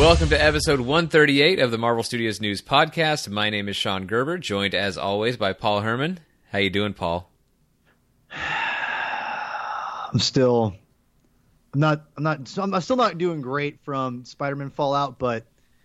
Welcome to episode 138 of the Marvel Studios News Podcast. My name is Sean Gerber, joined as always by Paul Herman. How you doing, Paul? I'm still not doing great from Spider-Man Fallout, but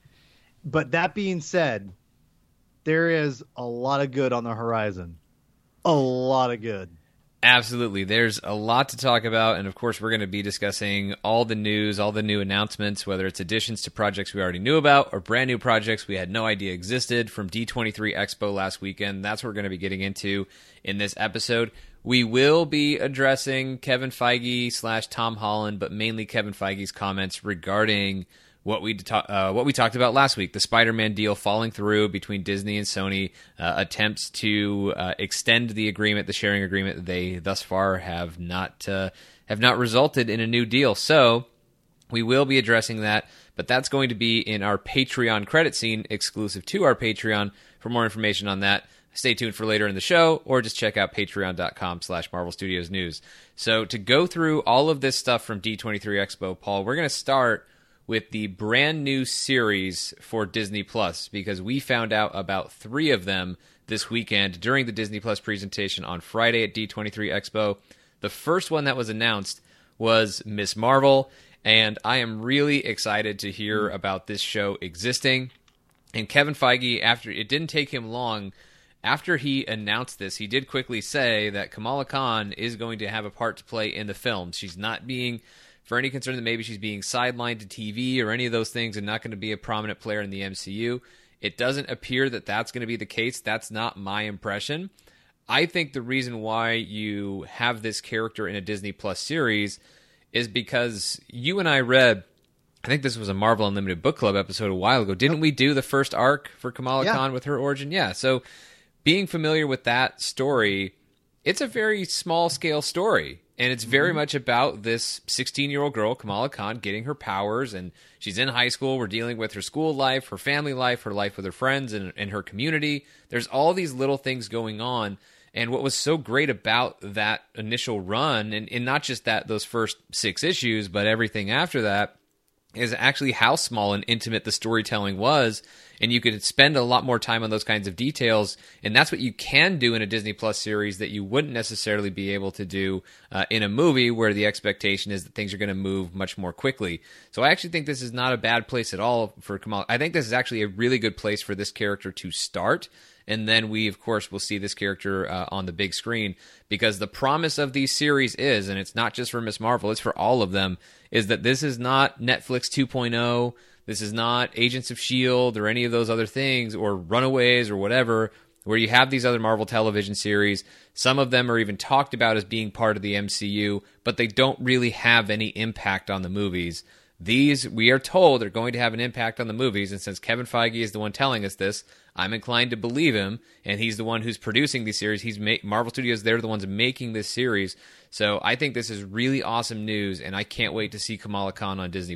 that being said, there is a lot of good on the horizon. A lot of good. Absolutely. There's a lot to talk about, and of course we're going to be discussing all the news, all the new announcements, whether it's additions to projects we already knew about or brand new projects we had no idea existed from D23 Expo last weekend. That's what we're going to be getting into in this episode. We will be addressing Kevin Feige / Tom Holland, but mainly Kevin Feige's comments regarding what we talked about last week, the Spider-Man deal falling through between Disney and Sony, attempts to extend the agreement, the sharing agreement. They thus far have not resulted in a new deal. So we will be addressing that, but that's going to be in our Patreon credit scene exclusive to our Patreon. For more information on that, stay tuned for later in the show, or just check out patreon.com/Marvel Studios News. So to go through all of this stuff from D23 Expo, Paul, we're going to start with the brand new series for Disney Plus, because we found out about 3 of them this weekend during the Disney Plus presentation on Friday at D23 Expo. The first one that was announced was Ms. Marvel, and I am really excited to hear about this show existing. And Kevin Feige, after it didn't take him long, after he announced this, he did quickly say that Kamala Khan is going to have a part to play in the film. She's not being, for any concern that maybe she's being sidelined to TV or any of those things and not going to be a prominent player in the MCU. It doesn't appear that that's going to be the case. That's not my impression. I think the reason why you have this character in a Disney Plus series is because you and I read, I think this was a Marvel Unlimited Book Club episode a while ago. Didn't we do the first arc for Kamala Khan with her origin? Yeah, so being familiar with that story, it's a very small-scale story. And it's very much about this 16-year-old girl, Kamala Khan, getting her powers, and she's in high school. We're dealing with her school life, her family life, her life with her friends, and her community. There's all these little things going on. And what was so great about that initial run, and not just those first 6 issues, but everything after that, is actually how small and intimate the storytelling was, and you could spend a lot more time on those kinds of details, and that's what you can do in a Disney Plus series that you wouldn't necessarily be able to do in a movie where the expectation is that things are going to move much more quickly. So I actually think this is not a bad place at all for Kamala. I think this is actually a really good place for this character to start, and then we, of course, will see this character on the big screen, because the promise of these series is, and it's not just for Ms. Marvel, it's for all of them, is that this is not Netflix 2.0, this is not Agents of S.H.I.E.L.D. or any of those other things, or Runaways or whatever, where you have these other Marvel television series. Some of them are even talked about as being part of the MCU, but they don't really have any impact on the movies. These, we are told, are going to have an impact on the movies, and since Kevin Feige is the one telling us this, I'm inclined to believe him, and he's the one who's producing these series. Marvel Studios, they're the ones making this series, so I think this is really awesome news, and I can't wait to see Kamala Khan on Disney+.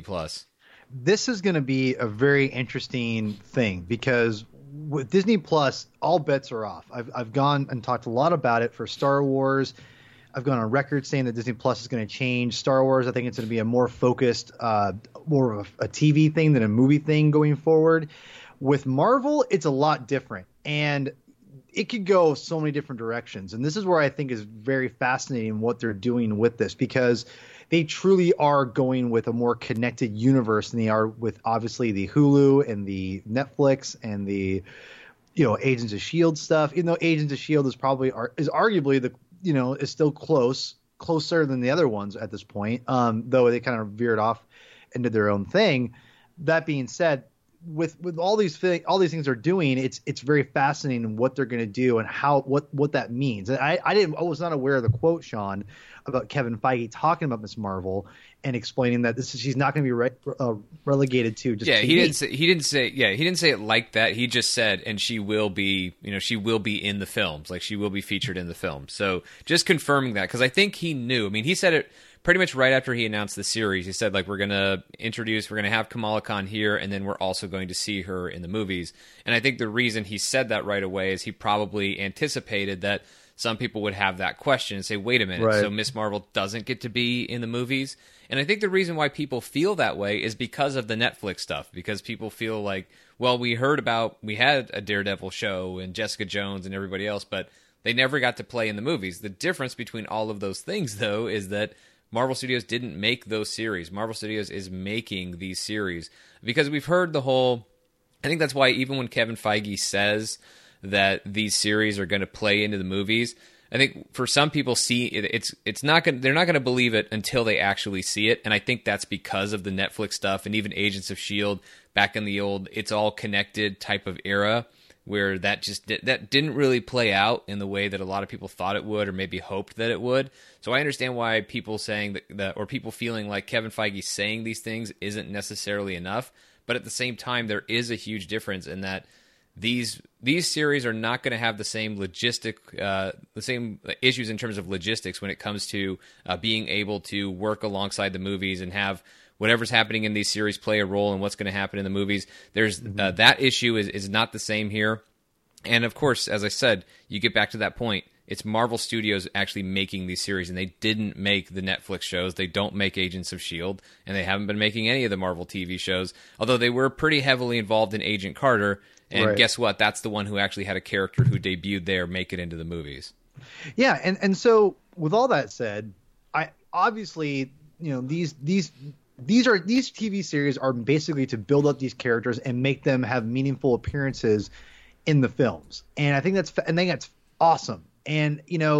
This is going to be a very interesting thing, because with Disney+, all bets are off. I've gone and talked a lot about it for Star Wars. I've gone on record saying that Disney Plus is going to change Star Wars. I think it's going to be a more focused, more of a TV thing than a movie thing going forward. With Marvel, it's a lot different, and it could go so many different directions. And this is where I think is very fascinating what they're doing with this, because they truly are going with a more connected universe than they are with obviously the Hulu and the Netflix and the, Agents of S.H.I.E.L.D. stuff. Even though Agents of S.H.I.E.L.D. is arguably is still closer than the other ones at this point, though they kind of veered off and did their own thing. That being said, with all these things they're doing, it's very fascinating what they're going to do and what that means. And I was not aware of the quote, Sean, about Kevin Feige talking about Ms. Marvel and explaining that she's not going to be relegated to just TV. He didn't say it like that. He just said, and she will be in the films, like she will be featured in the film. So just confirming that, because I think he knew. I mean, he said it pretty much right after he announced the series. He said, like, we're going to have Kamala Khan here, and then we're also going to see her in the movies. And I think the reason he said that right away is he probably anticipated that some people would have that question and say, wait a minute, Right. so Miss Marvel doesn't get to be in the movies? And I think the reason why people feel that way is because of the Netflix stuff, because people feel like, well, we had a Daredevil show and Jessica Jones and everybody else, but they never got to play in the movies. The difference between all of those things, though, is that Marvel Studios didn't make those series. Marvel Studios is making these series because we've heard the whole... I think that's why even when Kevin Feige says that these series are going to play into the movies, I think for some people they're not going to believe it until they actually see it. And I think that's because of the Netflix stuff and even Agents of S.H.I.E.L.D. back in the old it's all connected type of era, where that didn't really play out in the way that a lot of people thought it would or maybe hoped that it would. So I understand why people saying that or people feeling like Kevin Feige saying these things isn't necessarily enough. But at the same time, there is a huge difference in that these series are not going to have the same issues in terms of logistics when it comes to being able to work alongside the movies and have whatever's happening in these series play a role in what's going to happen in the movies. There's that issue is not the same here. And of course, as I said, you get back to that point. It's Marvel Studios actually making these series, and they didn't make the Netflix shows. They don't make Agents of S.H.I.E.L.D., and they haven't been making any of the Marvel TV shows, although they were pretty heavily involved in Agent Carter. And Right. Guess what? That's the one who actually had a character who debuted there make it into the movies. Yeah, and so with all that said, I obviously, these TV series are basically to build up these characters and make them have meaningful appearances in the films. And I think that's awesome. And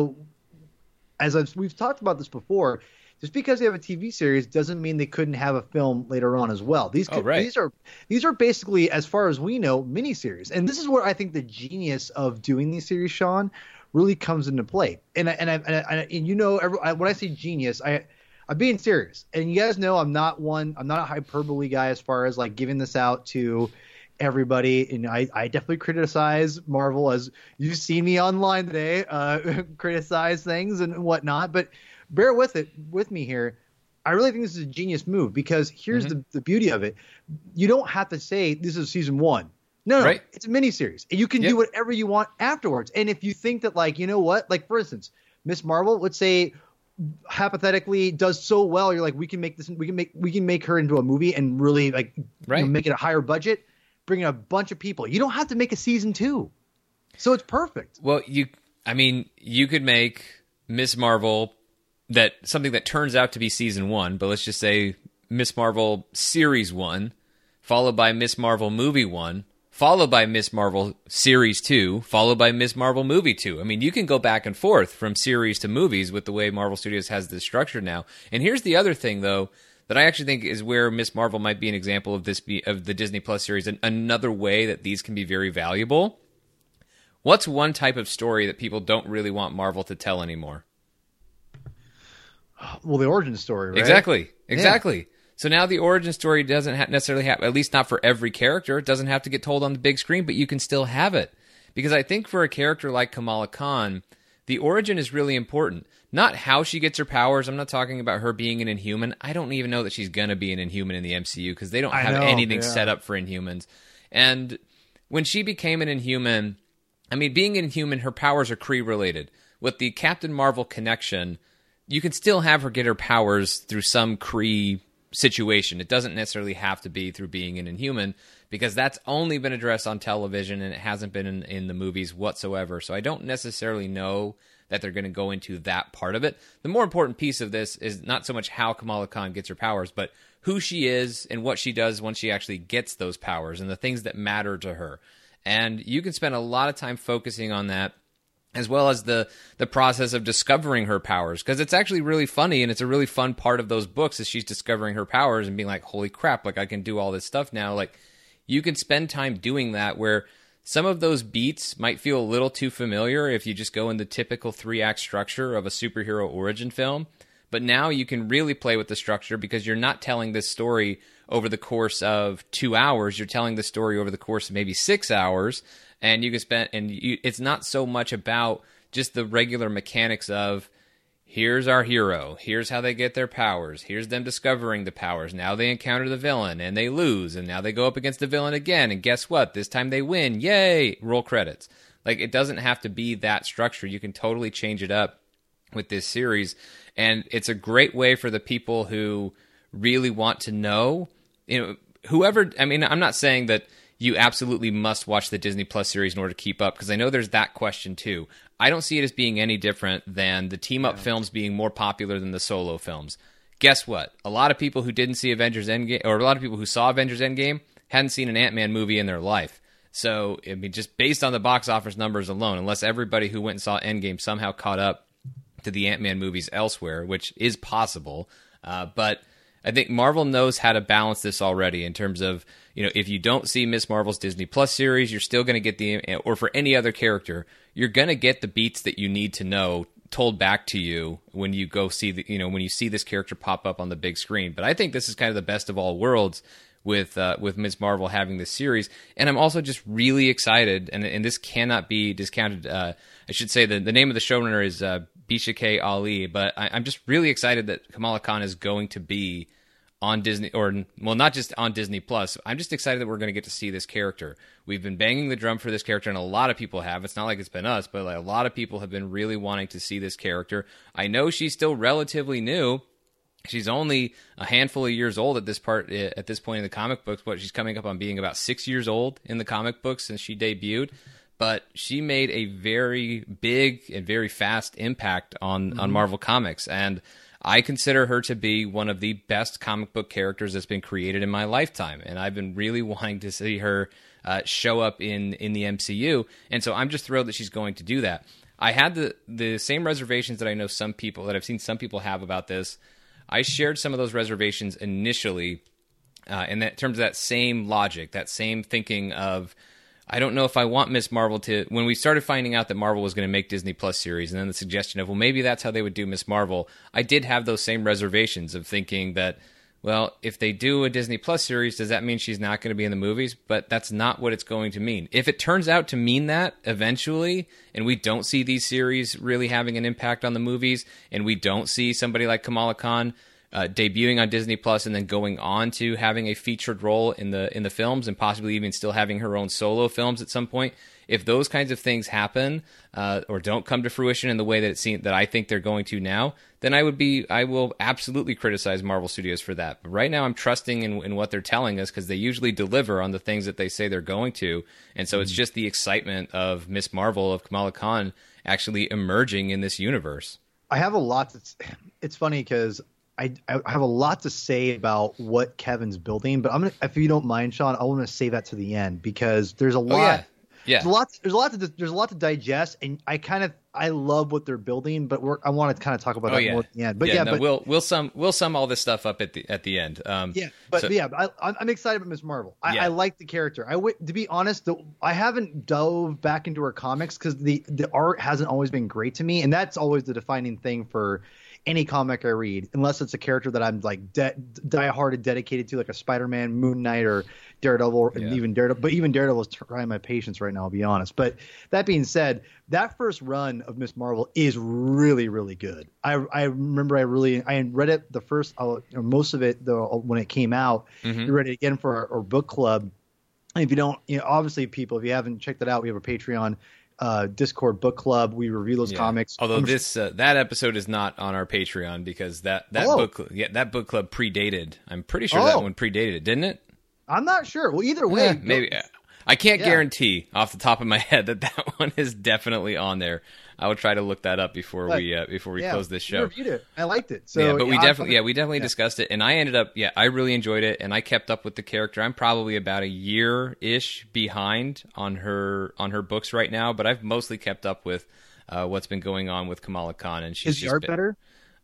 we've talked about this before, just because they have a TV series doesn't mean they couldn't have a film later on as well. These are basically, as far as we know, miniseries. And this is where I think the genius of doing these series, Sean, really comes into play. And when I say genius, I'm being serious. And you guys know I'm not a hyperbole guy as far as like giving this out to everybody. And I definitely criticize Marvel, as you've seen me online today, criticize things and whatnot. But bear with me here. I really think this is a genius move, because here's the beauty of it. You don't have to say this is season 1. No, Right. It's a miniseries. And you can do whatever you want afterwards. And if you think that, like, you know what, like for instance, Miss Marvel, let's say hypothetically does so well, you're like, we can make her into a movie and really like make it a higher budget, bring in a bunch of people. You don't have to make a season 2. So it's perfect. Well, you could make Miss Marvel something that turns out to be season 1, but let's just say Miss Marvel series 1, followed by Miss Marvel movie 1, followed by Miss Marvel series 2, followed by Miss Marvel movie 2. I mean, you can go back and forth from series to movies with the way Marvel Studios has this structure now. And here's the other thing, though, that I actually think is where Miss Marvel might be an example of of the Disney Plus series, and another way that these can be very valuable. What's one type of story that people don't really want Marvel to tell anymore? Well, the origin story, right? Exactly. Yeah. So now the origin story doesn't necessarily have, at least not for every character, it doesn't have to get told on the big screen, but you can still have it. Because I think for a character like Kamala Khan, the origin is really important. Not how she gets her powers. I'm not talking about her being an Inhuman. I don't even know that she's going to be an Inhuman in the MCU, because they don't have anything set up for Inhumans. And when she became an Inhuman, being an Inhuman, her powers are Kree-related. With the Captain Marvel connection, you can still have her get her powers through some Kree situation. It doesn't necessarily have to be through being an Inhuman, because that's only been addressed on television and it hasn't been in the movies whatsoever. So I don't necessarily know that they're going to go into that part of it. The more important piece of this is not so much how Kamala Khan gets her powers, but who she is and what she does once she actually gets those powers and the things that matter to her. And you can spend a lot of time focusing on that, as well as the process of discovering her powers, because it's actually really funny, and it's a really fun part of those books is she's discovering her powers and being like, holy crap, like I can do all this stuff now. Like, you can spend time doing that, where some of those beats might feel a little too familiar if you just go in the typical 3-act structure of a superhero origin film. But now you can really play with the structure, because you're not telling this story over the course of 2 hours. You're telling the story over the course of maybe 6 hours. And you can it's not so much about just the regular mechanics of, here's our hero, here's how they get their powers, here's them discovering the powers, now they encounter the villain and they lose, and now they go up against the villain again, and guess what? This time they win, yay! Roll credits. Like, it doesn't have to be that structure. You can totally change it up with this series, and it's a great way for the people who really want to know, whoever. I mean, I'm not saying that you absolutely must watch the Disney Plus series in order to keep up, because I know there's that question too. I don't see it as being any different than the team-up films being more popular than the solo films. Guess what? A lot of people who didn't see Avengers Endgame, or a lot of people who saw Avengers Endgame, hadn't seen an Ant-Man movie in their life. So, I mean, just based on the box office numbers alone, unless everybody who went and saw Endgame somehow caught up to the Ant-Man movies elsewhere, which is possible, but I think Marvel knows how to balance this already in terms of, if you don't see Miss Marvel's Disney Plus series, you're still going to get or for any other character, you're going to get the beats that you need to know told back to you when you go see when you see this character pop up on the big screen. But I think this is kind of the best of all worlds with Ms. Marvel having this series, and I'm also just really excited, and this cannot be discounted. I should say the name of the showrunner is Bisha K. Ali, but I'm just really excited that Kamala Khan is going to be on Disney, not just on Disney Plus. I'm just excited that we're going to get to see this character. We've been banging the drum for this character, and a lot of people have. It's not like it's been us, but a lot of people have been really wanting to see this character. I know she's still relatively new. She's only a handful of years old at this point in the comic books, but she's coming up on being about 6 years old in the comic books since she debuted. But she made a very big and very fast impact on Marvel Comics, and I consider her to be one of the best comic book characters that's been created in my lifetime, and I've been really wanting to see her show up in the MCU, and so I'm just thrilled that she's going to do that. I had the same reservations that I know that I've seen some people have about this. I shared some of those reservations initially, in terms of that same logic, that same thinking of, I don't know if I want Miss Marvel to... When we started finding out that Marvel was going to make Disney Plus series, and then the suggestion of, well, maybe that's how they would do Miss Marvel, I did have those same reservations of thinking that, well, if they do a Disney Plus series, does that mean she's not going to be in the movies? But that's not what it's going to mean. If it turns out to mean that eventually, and we don't see these series really having an impact on the movies, and we don't see somebody like Kamala Khan debuting on Disney Plus and then going on to having a featured role in the films, and possibly even still having her own solo films at some point, if those kinds of things happen or don't come to fruition in the way that I think they're going to now, then I will absolutely criticize Marvel Studios for that. But right now, I'm trusting in what they're telling us, because they usually deliver on the things that they say they're going to, and so it's just the excitement of Miss Marvel, of Kamala Khan, actually emerging in this universe. I have a lot. It's funny because I have a lot to say about what Kevin's building, but if you don't mind, Sean, I want to save that to the end, because there's a lot. Oh, yeah. There's a lot to digest, and I love what they're building, but I want to kind of talk about that more at the end. But we'll sum all this stuff up at the end. I'm excited about Ms. Marvel. I like the character. To be honest, I haven't dove back into her comics because the art hasn't always been great to me, and that's always the defining thing for any comic I read, unless it's a character that I'm like die-hearted dedicated to, like a Spider-Man, Moon Knight, or Daredevil, and even Daredevil. But even Daredevil is trying my patience right now, I'll be honest. But that being said, that first run of Miss Marvel is really, really good. I remember I read it the first, most of it though when it came out. We read it again for our book club. And if you don't, obviously, people, if you haven't checked it out, we have a Patreon Discord book club. We review those comics. Although that episode is not on our Patreon, because that book club predated. I'm pretty sure that one predated it, didn't it? I'm not sure. Well, either way, maybe. I can't guarantee off the top of my head that one is definitely on there. I will try to look that up before we close this show. You reviewed it. I liked it. So but we definitely discussed it, and I ended up I really enjoyed it, and I kept up with the character. I'm probably about a year-ish behind on her books right now, but I've mostly kept up with what's been going on with Kamala Khan, and she's is the art better?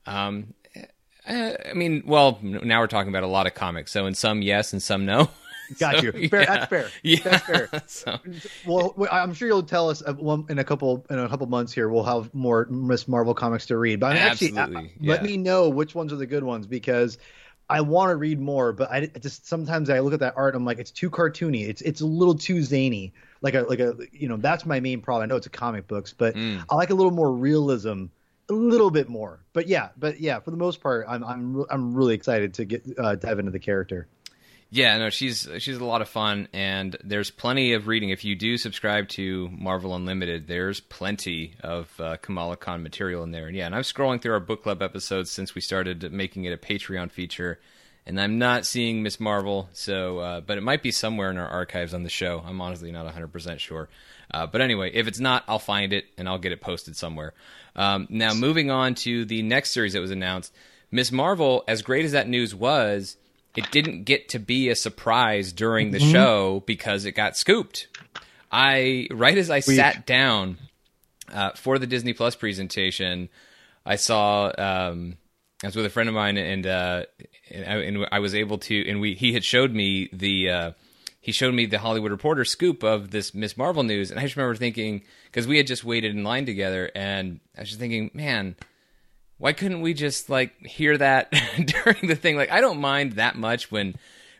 I mean, well, now we're talking about a lot of comics, so in some yes and some no. Got you. Fair. That's fair. Yeah. That's fair. Well, I'm sure you'll tell us in a couple months here. We'll have more Miss Marvel comics to read. But let me know which ones are the good ones, because I want to read more. But I just sometimes I look at that art, I'm like, it's too cartoony. It's a little too zany. Like a that's my main problem. I know it's a comic books, but I like a little more realism. A little bit more, but yeah, for the most part, I'm really excited to dive into the character. Yeah, no, she's a lot of fun, and there's plenty of reading. If you do subscribe to Marvel Unlimited, there's plenty of Kamala Khan material in there. And yeah, and I'm scrolling through our book club episodes since we started making it a Patreon feature, and I'm not seeing Miss Marvel, so but it might be somewhere in our archives on the show. I'm honestly not 100% sure. But anyway, if it's not, I'll find it, and I'll get it posted somewhere. Now, moving on to the next series that was announced, Miss Marvel, as great as that news was, it didn't get to be a surprise during the show because it got scooped. Right as I sat down for the Disney Plus presentation, I saw I was with a friend of mine, and I was able to, and he had showed me the Hollywood Reporter scoop of this Miss Marvel news, and I just remember thinking, because we had just waited in line together, and I was just thinking, man, why couldn't we just hear that during the thing? I don't mind that much when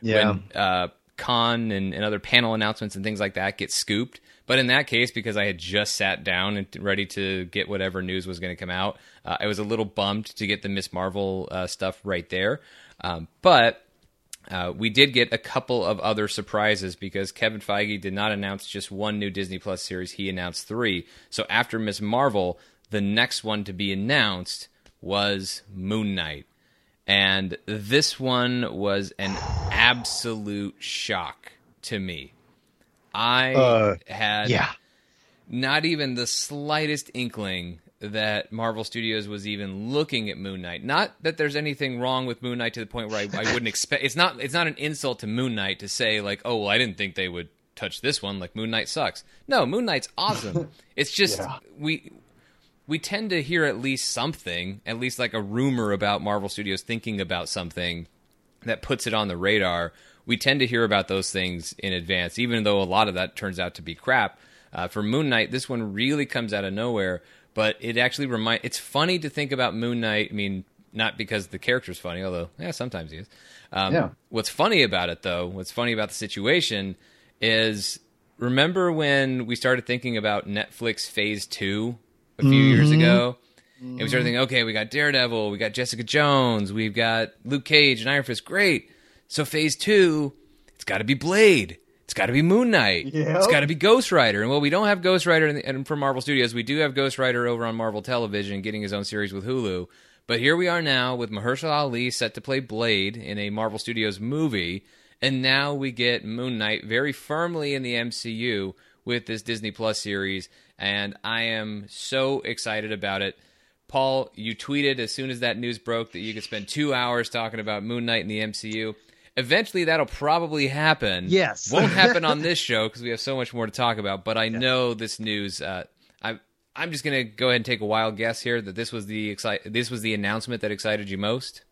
con and other panel announcements and things like that get scooped. But in that case, because I had just sat down and ready to get whatever news was going to come out, I was a little bummed to get the Miss Marvel stuff right there. But we did get a couple of other surprises because Kevin Feige did not announce just one new Disney Plus series. He announced 3. So after Miss Marvel, the next one to be announced was Moon Knight. And this one was an absolute shock to me. I had not even the slightest inkling that Marvel Studios was even looking at Moon Knight. Not that there's anything wrong with Moon Knight to the point where I wouldn't expect... It's not an insult to Moon Knight to say, oh, well, I didn't think they would touch this one. Moon Knight sucks. No, Moon Knight's awesome. It's just... We tend to hear at least something, at least a rumor about Marvel Studios thinking about something that puts it on the radar. We tend to hear about those things in advance, even though a lot of that turns out to be crap. For Moon Knight, this one really comes out of nowhere, but it actually it's funny to think about Moon Knight. I mean, not because the character's funny, although, sometimes he is. What's funny about it, though, what's funny about the situation is, remember when we started thinking about Netflix Phase 2 a few years ago? And we started thinking, okay, we got Daredevil, we got Jessica Jones, we've got Luke Cage and Iron Fist. Great. So Phase 2, it's got to be Blade. It's got to be Moon Knight. Yep. It's got to be Ghost Rider. And, well, we don't have Ghost Rider from Marvel Studios. We do have Ghost Rider over on Marvel Television getting his own series with Hulu. But here we are now with Mahershala Ali set to play Blade in a Marvel Studios movie. And now we get Moon Knight very firmly in the MCU with this Disney Plus series. And I am so excited about it. Paul, you tweeted as soon as that news broke that you could spend 2 hours talking about Moon Knight in the MCU. Eventually, that'll probably happen. Yes. Won't happen on this show because we have so much more to talk about. But I know this news. I'm just going to go ahead and take a wild guess here that this was the announcement that excited you most.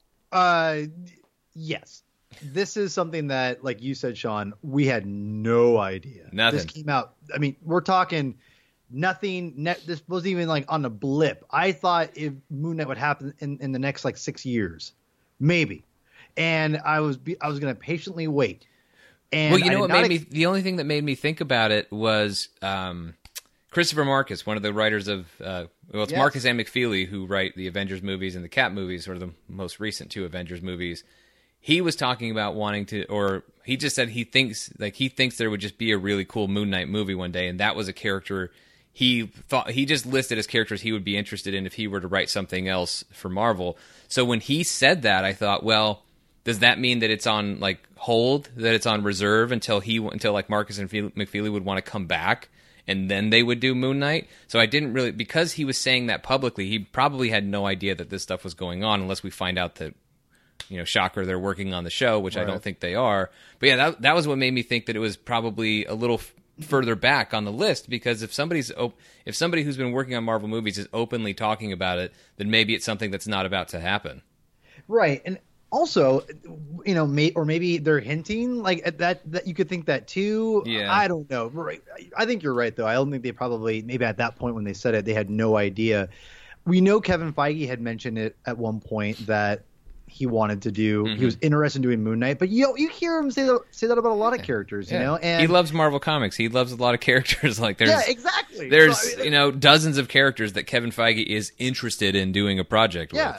Yes. This is something that, like you said, Sean, we had no idea. Nothing. This came out. I mean, we're talking nothing. This wasn't even on a blip. I thought if Moon Knight would happen in the next 6 years, maybe. And I was going to patiently wait. And well, you know what made me? The only thing that made me think about it was Christopher Marcus, one of the writers of it's Marcus and McFeely who write the Avengers movies and the Cap movies, or the most recent 2 Avengers movies. He was talking about wanting to, or he just said he thinks there would just be a really cool Moon Knight movie one day, and that was a character he just listed as characters he would be interested in if he were to write something else for Marvel. So when he said that, I thought, well, does that mean that it's on hold, that it's on reserve until Marcus and McFeely would want to come back and then they would do Moon Knight? So I didn't really, because he was saying that publicly, he probably had no idea that this stuff was going on unless we find out that, shocker, they're working on the show, which right. I don't think they are. But yeah, that was what made me think that it was probably a little further back on the list, because if somebody who's been working on Marvel movies is openly talking about it, then maybe it's something that's not about to happen. Right. And also, or maybe they're hinting at that you could think that too. Yeah. I don't know. Right. I think you're right, though. I don't think they probably, maybe at that point when they said it, they had no idea. We know Kevin Feige had mentioned it at one point that he wanted to do. Mm-hmm. He was interested in doing Moon Knight, but you hear him say that about a lot of characters, And he loves Marvel Comics. He loves a lot of characters. Exactly. There's dozens of characters that Kevin Feige is interested in doing a project with.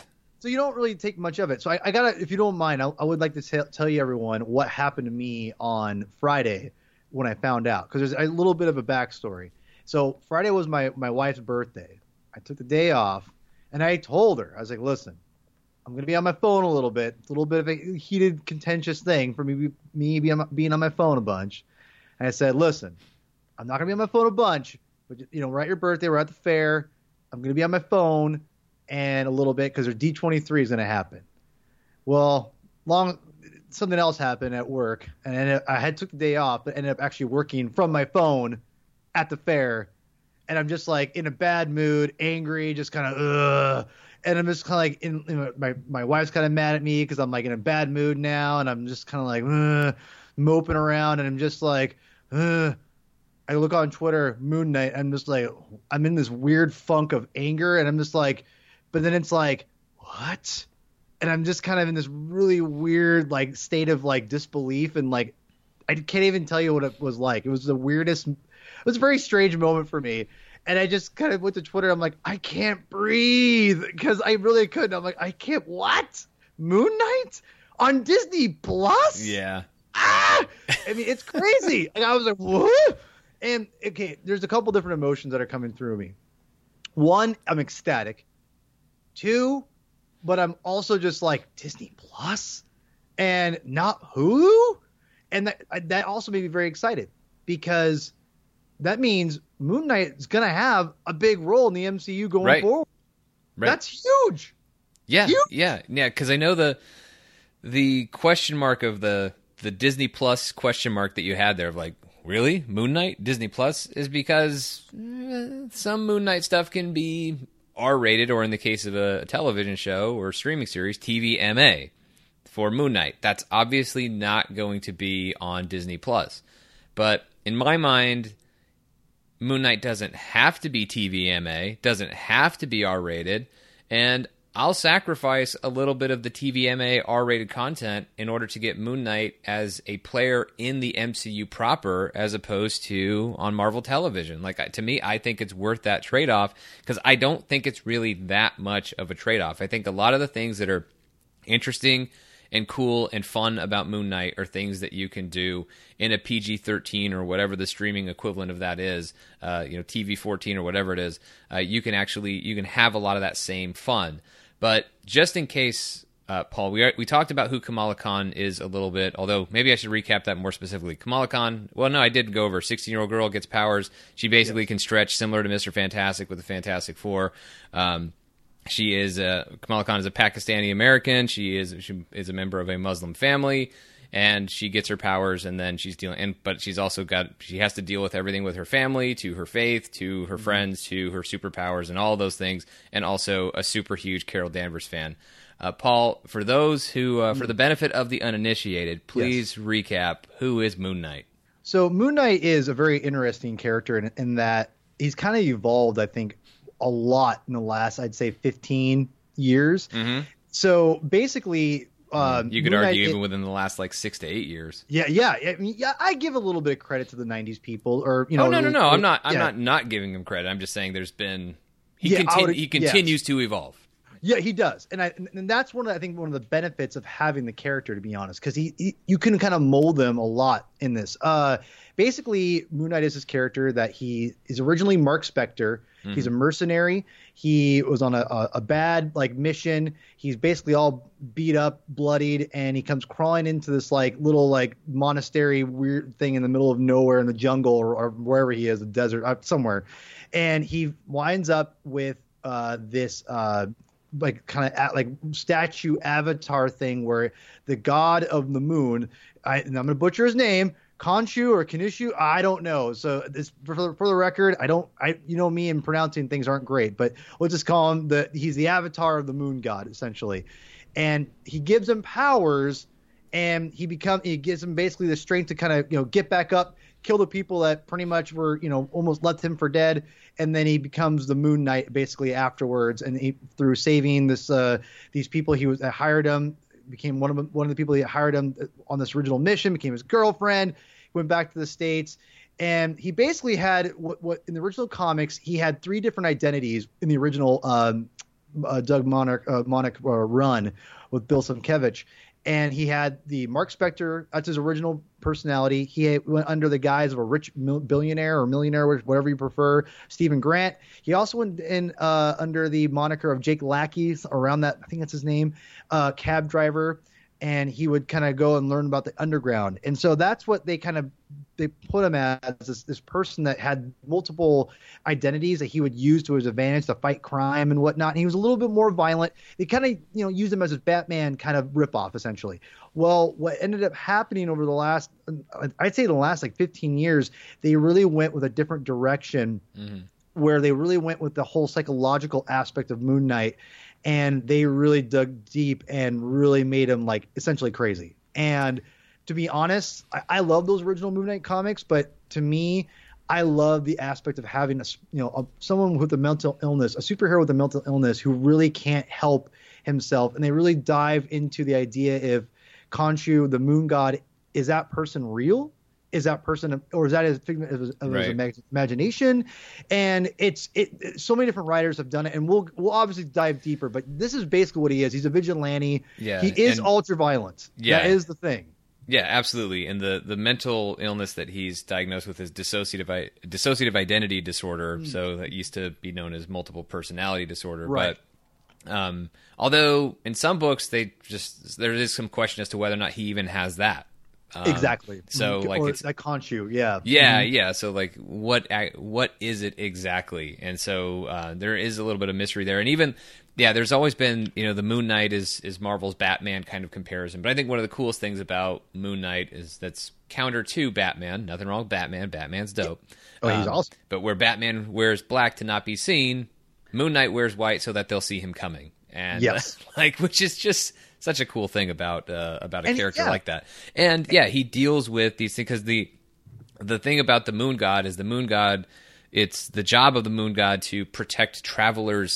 So you don't really take much of it. So I gotta, if you don't mind, I would like to tell you everyone what happened to me on Friday when I found out, because there's a little bit of a backstory. So Friday was my wife's birthday. I took the day off, and I told her, I was like, listen, I'm going to be on my phone a little bit. It's a little bit of a heated, contentious thing for me being on my phone a bunch. And I said, listen, I'm not going to be on my phone a bunch, but, we're at your birthday. We're at the fair. I'm going to be on my phone and a little bit because their D23 is going to happen. Well, something else happened at work, and I had took the day off, but ended up actually working from my phone at the fair. And I'm just like in a bad mood, angry, just kind of and I'm just kind of like my wife's kind of mad at me because I'm like in a bad mood now, and I'm just kind of like moping around, and I'm just like I look on Twitter, Moon Knight, I'm just like I'm in this weird funk of anger, and I'm just like, but then it's like what? And I'm just kind of in this really weird like state of like disbelief, and like I can't even tell you what it was like. It was the weirdest. It was a very strange moment for me. And I just kind of went to Twitter. I'm like, I can't breathe because I really couldn't. I'm like, I can't. What? Moon Knight on Disney Plus? Yeah. I mean, it's crazy. And I was like, what? And okay, there's a couple different emotions that are coming through me. One, I'm ecstatic. Two, but I'm also just like Disney Plus and not Hulu. And that also made me very excited because that means Moon Knight is going to have a big role in the MCU going forward. Right. That's huge. Yeah, huge. Yeah. Because I know the question mark of the Disney Plus question mark that you had there of like, really? Moon Knight? Disney Plus? Is because some Moon Knight stuff can be R-rated, or in the case of a television show or streaming series, TVMA for Moon Knight. That's obviously not going to be on Disney Plus. But in my mind, Moon Knight doesn't have to be TVMA, doesn't have to be R-rated, and I'll sacrifice a little bit of the TVMA R-rated content in order to get Moon Knight as a player in the MCU proper as opposed to on Marvel Television. Like, to me, I think it's worth that trade-off because I don't think it's really that much of a trade-off. I think a lot of the things that are interesting and cool and fun about Moon Knight are things that you can do in a PG-13 or whatever the streaming equivalent of that is, TV-14 or whatever it is. You can have a lot of that same fun. But just in case, Paul, we talked about who Kamala Khan is a little bit, although maybe I should recap that more specifically. Kamala Khan, well, no, I did go over. 16-year-old girl gets powers. She basically can stretch similar to Mr. Fantastic with the Fantastic Four. She is Kamala Khan is a Pakistani American. She is a member of a Muslim family, and she gets her powers, and then but she has to deal with everything with her family, to her faith, to her friends, to her superpowers, and all those things, and also a super huge Carol Danvers fan. Paul, for those who, for the benefit of the uninitiated, please recap who is Moon Knight. So Moon Knight is a very interesting character in that he's kind of evolved, I think, a lot in the last, I'd say, 15 years. Mm-hmm. So basically, you could argue even within the last like 6 to 8 years. Yeah. I mean, I give a little bit of credit to the '90s people, or No. I'm not giving him credit. I'm just saying there's been he continues to evolve. Yeah, he does, and that's one of the benefits of having the character, to be honest, because you can kind of mold them a lot in this. Basically, Moon Knight is this character that he is originally Mark Spector. Mm-hmm. He's a mercenary. He was on a bad mission. He's basically all beat up, bloodied, and he comes crawling into this little monastery weird thing in the middle of nowhere in the jungle or wherever he is, the desert somewhere, and he winds up with this kind of statue avatar thing where the god of the moon, and I'm going to butcher his name, Khonshu or Kanushu, I don't know. So this, for the record, me and pronouncing things aren't great, but we'll just call him he's the avatar of the moon god, essentially. And he gives him powers, and he gives him basically the strength to kind of, get back up, kill the people that pretty much were, almost left him for dead. And then he becomes the Moon Knight basically afterwards. And through saving these people that hired him, became one of the people that hired him on this original mission, became his girlfriend, went back to the States. And he basically had what in the original comics, he had 3 different identities in the original Doug Monarch run with Bill Sienkiewicz. And he had the Mark Spector, that's his original personality. He went under the guise of a rich billionaire or millionaire, whatever you prefer, Stephen Grant. He also went in under the moniker of Jake Lackey, around that, I think that's his name, cab driver. And he would kind of go and learn about the underground. And so that's what they put him as, this person that had multiple identities that he would use to his advantage to fight crime and whatnot. And he was a little bit more violent. They kind of, used him as a Batman kind of ripoff, essentially. Well, what ended up happening over the last, I'd say the last like 15 years, they really went with a different direction, where they really went with the whole psychological aspect of Moon Knight. And they really dug deep and really made him like essentially crazy. And to be honest, I love those original Moon Knight comics, but to me, I love the aspect of having someone with a mental illness, a superhero with a mental illness who really can't help himself. And they really dive into the idea if Khonshu, the Moon God, is that person real? Is that person, or is that his figment of his imagination? And it's so many different writers have done it, and we'll obviously dive deeper. But this is basically what he is. He's a vigilante. Yeah, he is ultra violent. Yeah, that is the thing. Yeah, absolutely. And the mental illness that he's diagnosed with is dissociative identity disorder. So that used to be known as multiple personality disorder. Right. But although in some books there is some question as to whether or not he even has that. Exactly. So like it's like Khonshu, yeah. Yeah. So like what is it exactly? And so there is a little bit of mystery there. And even there's always been, the Moon Knight is Marvel's Batman kind of comparison. But I think one of the coolest things about Moon Knight is that's counter to Batman. Nothing wrong with Batman. Batman's dope. Oh, he's awesome. But where Batman wears black to not be seen, Moon Knight wears white so that they'll see him coming. And yes. Which is just such a cool thing about a character like that. And he deals with these things because the thing about the Moon God is the Moon God, it's the job of the Moon God to protect travelers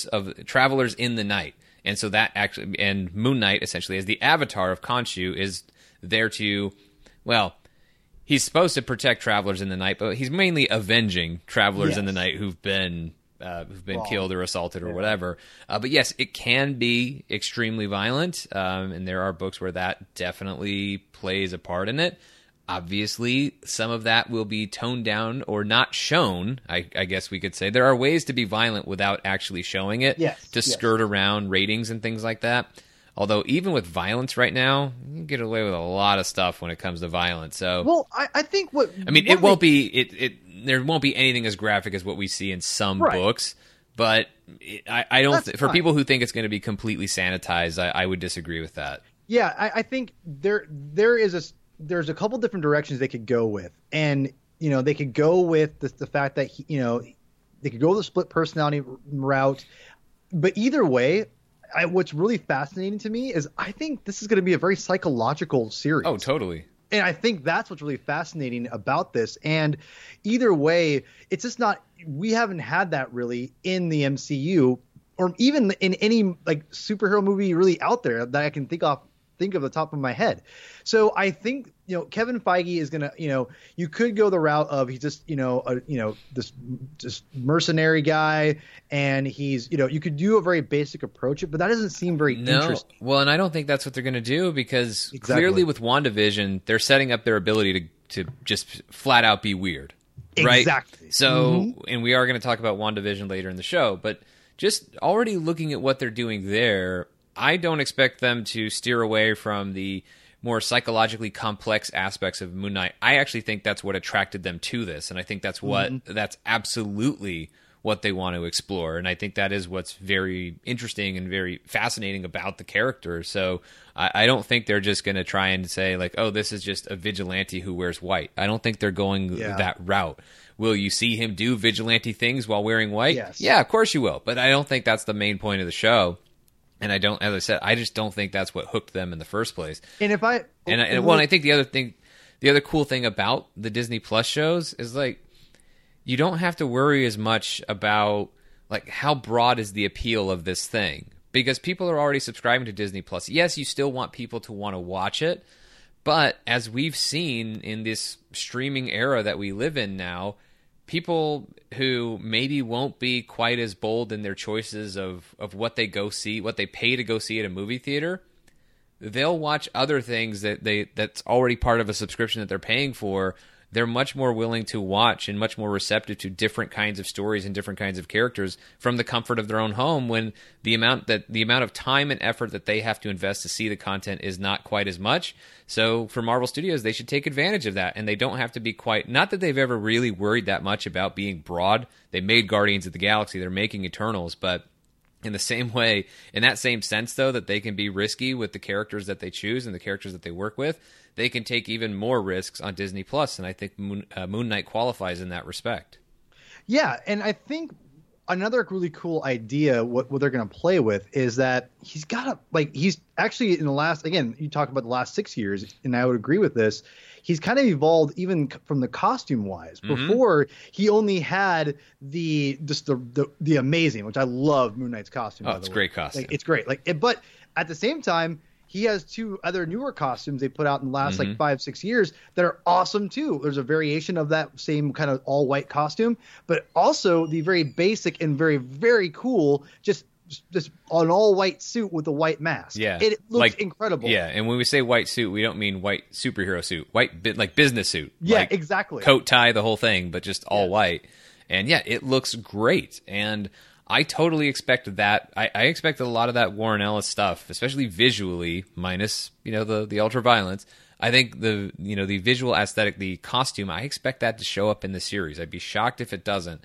in the night. And so that actually, and Moon Knight essentially as the avatar of Khonshu is there to, he's supposed to protect travelers in the night, but he's mainly avenging travelers in the night who've been killed or assaulted or whatever. But yes, it can be extremely violent, and there are books where that definitely plays a part in it. Obviously, some of that will be toned down or not shown, I guess we could say. There are ways to be violent without actually showing it, skirt around ratings and things like that. Although even with violence right now, you can get away with a lot of stuff when it comes to violence. So, I think it won't be there won't be anything as graphic as what we see in some books, but I don't. For people who think it's going to be completely sanitized, I would disagree with that. Yeah, I think there's a couple different directions they could go with, and they could go with the fact that they could go the split personality route, but either way. What's really fascinating to me is I think this is going to be a very psychological series. Oh, totally. And I think that's what's really fascinating about this. And either way, it's just not – we haven't had that really in the MCU or even in any like superhero movie really out there that I can think of the top of my head. So I think Kevin Feige is gonna you could go the route of he's just this just mercenary guy and he's you could do a very basic approach but that doesn't seem very interesting. Well, and I don't think that's what they're gonna do because clearly with WandaVision they're setting up their ability to just flat out be weird. Right? Exactly. So and we are going to talk about WandaVision later in the show, but just already looking at what they're doing there. I don't expect them to steer away from the more psychologically complex aspects of Moon Knight. I actually think that's what attracted them to this, and I think that's that's absolutely what they want to explore, and I think that is what's very interesting and very fascinating about the character. So I don't think they're just going to try and say, like, oh, this is just a vigilante who wears white. I don't think they're going that route. Will you see him do vigilante things while wearing white? Yes. Yeah, of course you will, but I don't think that's the main point of the show. And I don't, as I said, I just don't think that's what hooked them in the first place. And I think the other cool thing about the Disney Plus shows is like, you don't have to worry as much about like how broad is the appeal of this thing because people are already subscribing to Disney Plus. Yes, you still want people to want to watch it, but as we've seen in this streaming era that we live in now, people who maybe won't be quite as bold in their choices of what they go see, what they pay to go see at a movie theater, they'll watch other things that's already part of a subscription that they're paying for. They're much more willing to watch and much more receptive to different kinds of stories and different kinds of characters from the comfort of their own home, when the amount of time and effort that they have to invest to see the content is not quite as much. So for Marvel Studios, they should take advantage of that, and they don't have to be quite, not that they've ever really worried that much about being broad. They made Guardians of the Galaxy, they're making Eternals, but in the same way, in that same sense, though, that they can be risky with the characters that they choose and the characters that they work with, they can take even more risks on Disney Plus, and I think Moon Knight qualifies in that respect. Yeah, and I think another really cool idea, what they're going to play with, is that he's actually in the last, again, you talk about the last 6 years, and I would agree with this, he's kind of evolved even from the costume wise. Mm-hmm. Before, he only had the amazing, which I love Moon Knight's costume. Oh, it's a great costume. It's great. But at the same time, he has 2 other newer costumes they put out in the last 5-6 years that are awesome too. There's a variation of that same kind of all white costume, but also the very basic and very, very cool, just an all white suit with a white mask. Yeah. It looks incredible. Yeah. And when we say white suit, we don't mean white superhero suit, like business suit. Yeah, like exactly. Coat, tie, the whole thing, but just all white. And yeah, it looks great. And I totally expect that. I expect a lot of that Warren Ellis stuff, especially visually, minus, the ultra violence. I think the visual aesthetic, the costume, I expect that to show up in the series. I'd be shocked if it doesn't.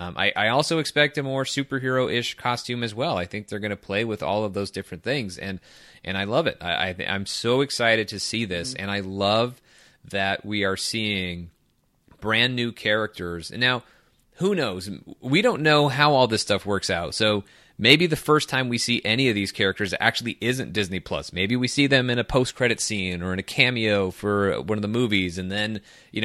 I also expect a more superhero-ish costume as well. I think they're going to play with all of those different things, and I love it. I'm so excited to see this, and I love that we are seeing brand new characters. And now, who knows? We don't know how all this stuff works out. So maybe the first time we see any of these characters actually isn't Disney Plus. Maybe we see them in a post-credit scene or in a cameo for one of the movies, and then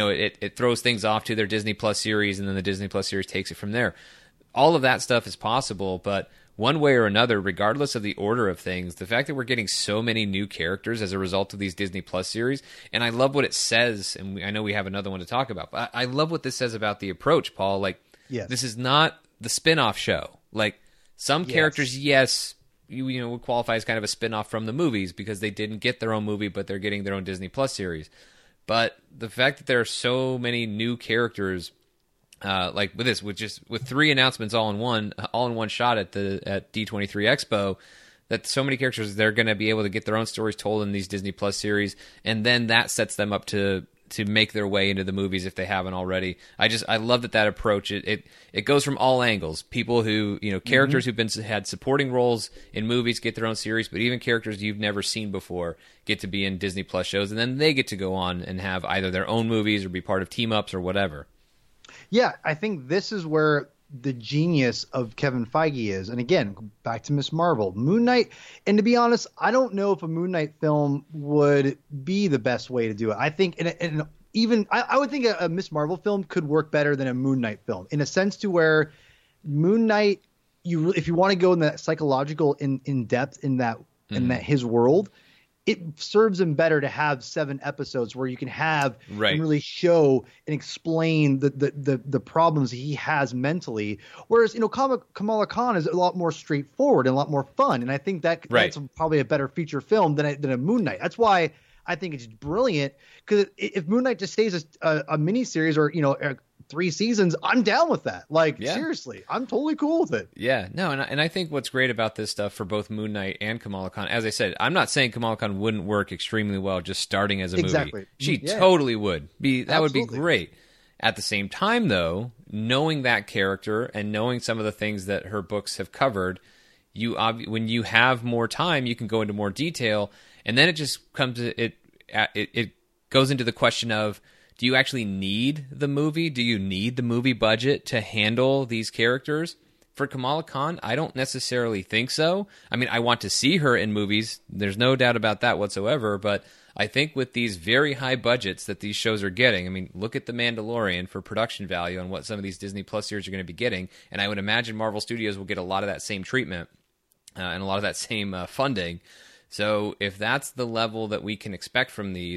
it throws things off to their Disney Plus series, and then the Disney Plus series takes it from there. All of that stuff is possible, but one way or another, regardless of the order of things, the fact that we're getting so many new characters as a result of these Disney Plus series, and I love what it says, and I know we have another one to talk about, but I love what this says about the approach, Paul. This is not the spin-off show. Some characters, would qualify as kind of a spin-off from the movies because they didn't get their own movie, but they're getting their own Disney Plus series. But the fact that there are so many new characters, with 3 announcements all in one shot at D23 Expo, that so many characters, they're going to be able to get their own stories told in these Disney Plus series, and then that sets them up to make their way into the movies if they haven't already. I love that approach. It goes from all angles. People who, characters who've had supporting roles in movies get their own series, but even characters you've never seen before get to be in Disney Plus shows, and then they get to go on and have either their own movies or be part of team-ups or whatever. Yeah, I think this is where the genius of Kevin Feige is. And again, back to Ms. Marvel, Moon Knight. And to be honest, I don't know if a Moon Knight film would be the best way to do it. I think I would think a Ms. Marvel film could work better than a Moon Knight film, in a sense to where Moon Knight, if you want to go in that psychological in depth in that his world, it serves him better to have 7 episodes where you can have and really show and explain the problems he has mentally. Whereas, Kamala Khan is a lot more straightforward and a lot more fun. And I think that's probably a better feature film than a Moon Knight. That's why I think it's brilliant, because if Moon Knight just stays a miniseries or 3 seasons, I'm down with that. Seriously, I'm totally cool with it. Yeah, no, and I think what's great about this stuff for both Moon Knight and Kamala Khan, as I said, I'm not saying Kamala Khan wouldn't work extremely well just starting as a movie. She totally would. That would be great. At the same time, though, knowing that character and knowing some of the things that her books have covered, when you have more time, you can go into more detail, and then it just comes it goes into the question of, do you actually need the movie? Do you need the movie budget to handle these characters? For Kamala Khan, I don't necessarily think so. I mean, I want to see her in movies. There's no doubt about that whatsoever. But I think with these very high budgets that these shows are getting, I mean, look at The Mandalorian for production value and what some of these Disney Plus series are going to be getting. And I would imagine Marvel Studios will get a lot of that same treatment and a lot of that same funding. So if that's the level that we can expect from these,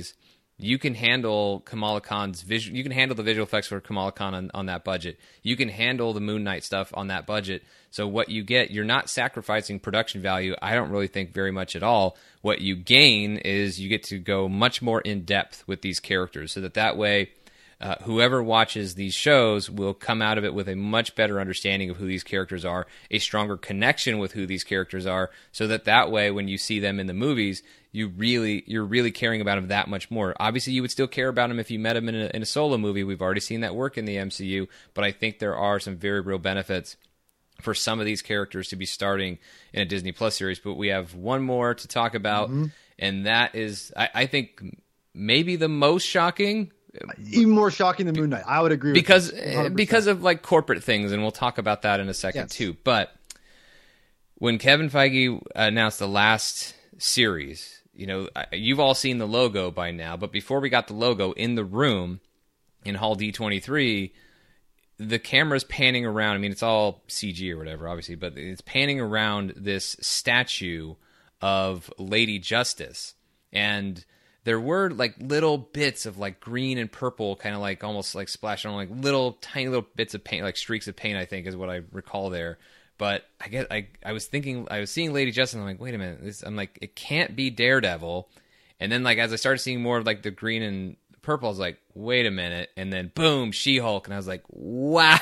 you can handle Kamala Khan's visual. You can handle the visual effects for Kamala Khan on that budget. You can handle the Moon Knight stuff on that budget. So what you get, you're not sacrificing production value. I don't really think very much at all. What you gain is you get to go much more in depth with these characters, so that way, whoever watches these shows will come out of it with a much better understanding of who these characters are, a stronger connection with who these characters are, so that way, when you see them in the movies, you're really caring about them that much more. Obviously, you would still care about them if you met them in a solo movie. We've already seen that work in the MCU, but I think there are some very real benefits for some of these characters to be starting in a Disney Plus series. But we have one more to talk about, and that is, I think, maybe the most shocking. Even more shocking than Moon Knight. I would agree because with you, because of like corporate things, and we'll talk about that in a second too. But when Kevin Feige announced the last series, you've all seen the logo by now, but before we got the logo in the room in Hall D23, the camera's panning around. I mean, it's all CG or whatever, obviously, but it's panning around this statue of Lady Justice. And there were like little bits of like green and purple, kind of like almost like splashing on like tiny little bits of paint, like streaks of paint, I think is what I recall there. But I was seeing Lady Justice, and I'm like, wait a minute, I'm like, it can't be Daredevil. And then like as I started seeing more of like the green and purple, I was like, wait a minute, and then boom, She-Hulk, and I was like, wow.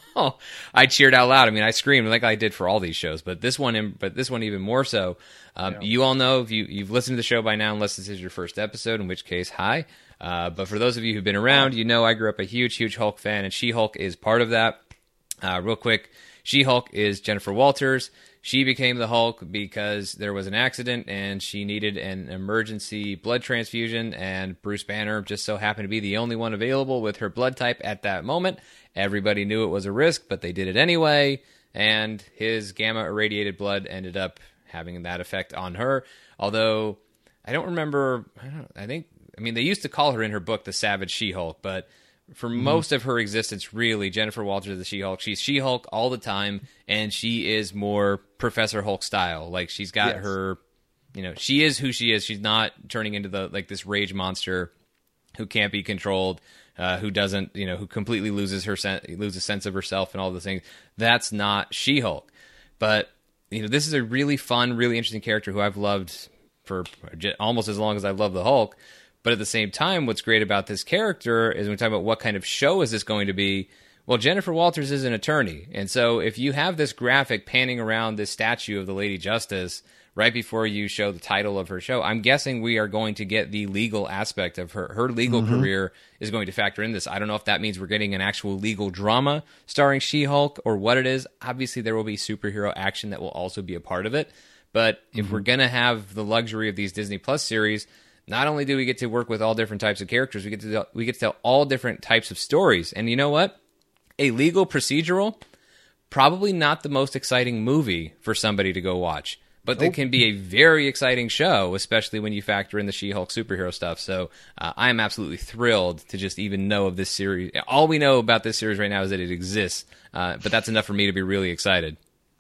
I cheered out loud. I mean, I screamed like I did for all these shows, but this one even more so. You all know, if you've listened to the show by now, unless this is your first episode, in which case, hi. But for those of you who've been around, I grew up a huge Hulk fan, and She-Hulk is part of that. Real quick, She-Hulk is Jennifer Walters. She became the Hulk because there was an accident and she needed an emergency blood transfusion, and Bruce Banner just so happened to be the only one available with her blood type at that moment. Everybody knew it was a risk, but they did it anyway, and his gamma irradiated blood ended up having that effect on her. Although I don't remember, they used to call her in her book the Savage She-Hulk, but for most of her existence, really, Jennifer Walters is the She-Hulk. She's She-Hulk all the time, and she is more Professor Hulk style. Like, she's got her, she is who she is. She's not turning into this rage monster who can't be controlled, who doesn't, who completely loses sense of herself and all those things. That's not She-Hulk. But, this is a really fun, really interesting character who I've loved for almost as long as I've loved the Hulk. But at the same time, what's great about this character is when we talk about what kind of show is this going to be, well, Jennifer Walters is an attorney. And so if you have this graphic panning around this statue of the Lady Justice right before you show the title of her show, I'm guessing we are going to get the legal aspect of her. Her legal career is going to factor in this. I don't know if that means we're getting an actual legal drama starring She-Hulk or what it is. Obviously, there will be superhero action that will also be a part of it. But if we're going to have the luxury of these Disney Plus series, not only do we get to work with all different types of characters, we get to tell all different types of stories. And you know what? A legal procedural, probably not the most exciting movie for somebody to go watch. But it can be a very exciting show, especially when you factor in the She-Hulk superhero stuff. So I am absolutely thrilled to just even know of this series. All we know about this series right now is that it exists. But that's enough for me to be really excited.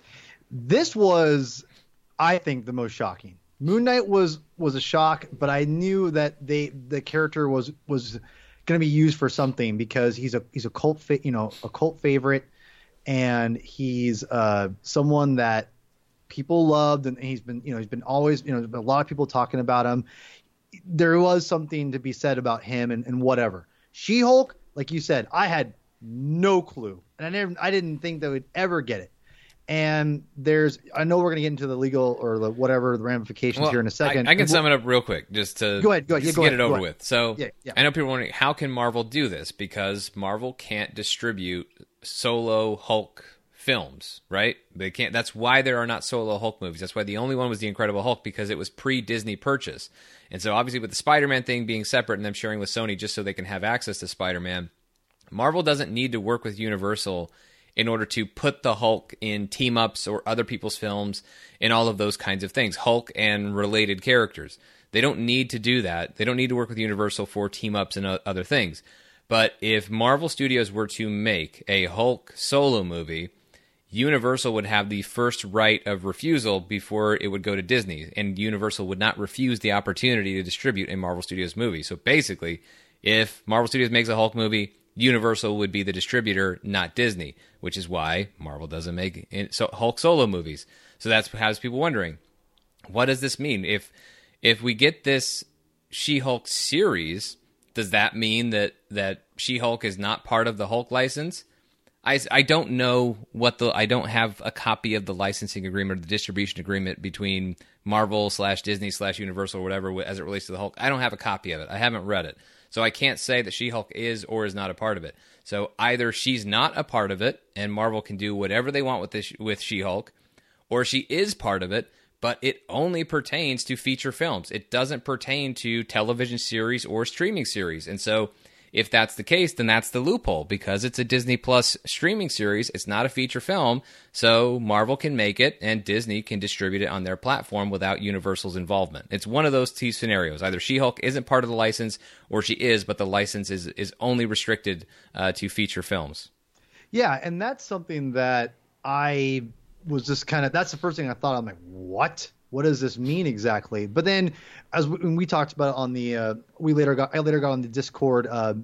This was, I think, the most shocking. Moon Knight was a shock, but I knew that the character was going to be used for something because he's a cult a cult favorite, and he's someone that people loved, and he's been always there's been a lot of people talking about him. There was something to be said about him and whatever. She-Hulk, like you said, I had no clue, and I didn't think they would ever get it. And I know we're going to get into the legal or the ramifications here in a second. I can sum it up real quick just to go ahead. Get it over with. So yeah. I know people are wondering, how can Marvel do this? Because Marvel can't distribute solo Hulk films, right? They can't. That's why there are not solo Hulk movies. That's why the only one was The Incredible Hulk, because it was pre-Disney purchase. And so obviously with the Spider-Man thing being separate and them sharing with Sony just so they can have access to Spider-Man, Marvel doesn't need to work with Universal in order to put the Hulk in team-ups or other people's films and all of those kinds of things, Hulk and related characters. They don't need to do that. They don't need to work with Universal for team-ups and other things. But if Marvel Studios were to make a Hulk solo movie, Universal would have the first right of refusal before it would go to Disney, and Universal would not refuse the opportunity to distribute a Marvel Studios movie. So basically, if Marvel Studios makes a Hulk movie, Universal would be the distributor, not Disney, which is why Marvel doesn't make Hulk solo movies. So that has people wondering, what does this mean? If we get this She-Hulk series, does that mean that She-Hulk is not part of the Hulk license? I don't know I don't have a copy of the licensing agreement or the distribution agreement between Marvel / Disney / Universal or whatever as it relates to the Hulk. I don't have a copy of it. I haven't read it. So I can't say that She-Hulk is or is not a part of it. So either she's not a part of it and Marvel can do whatever they want with She-Hulk, or she is part of it, but it only pertains to feature films. It doesn't pertain to television series or streaming series. And so if that's the case, then that's the loophole. Because it's a Disney Plus streaming series, it's not a feature film, so Marvel can make it and Disney can distribute it on their platform without Universal's involvement. It's one of those two scenarios. Either She-Hulk isn't part of the license, or she is, but the license is only restricted to feature films. Yeah, and that's something that I was just that's the first thing I thought. I'm like, what? What does this mean exactly? But then, when we talked about it on the, I later got on the Discord,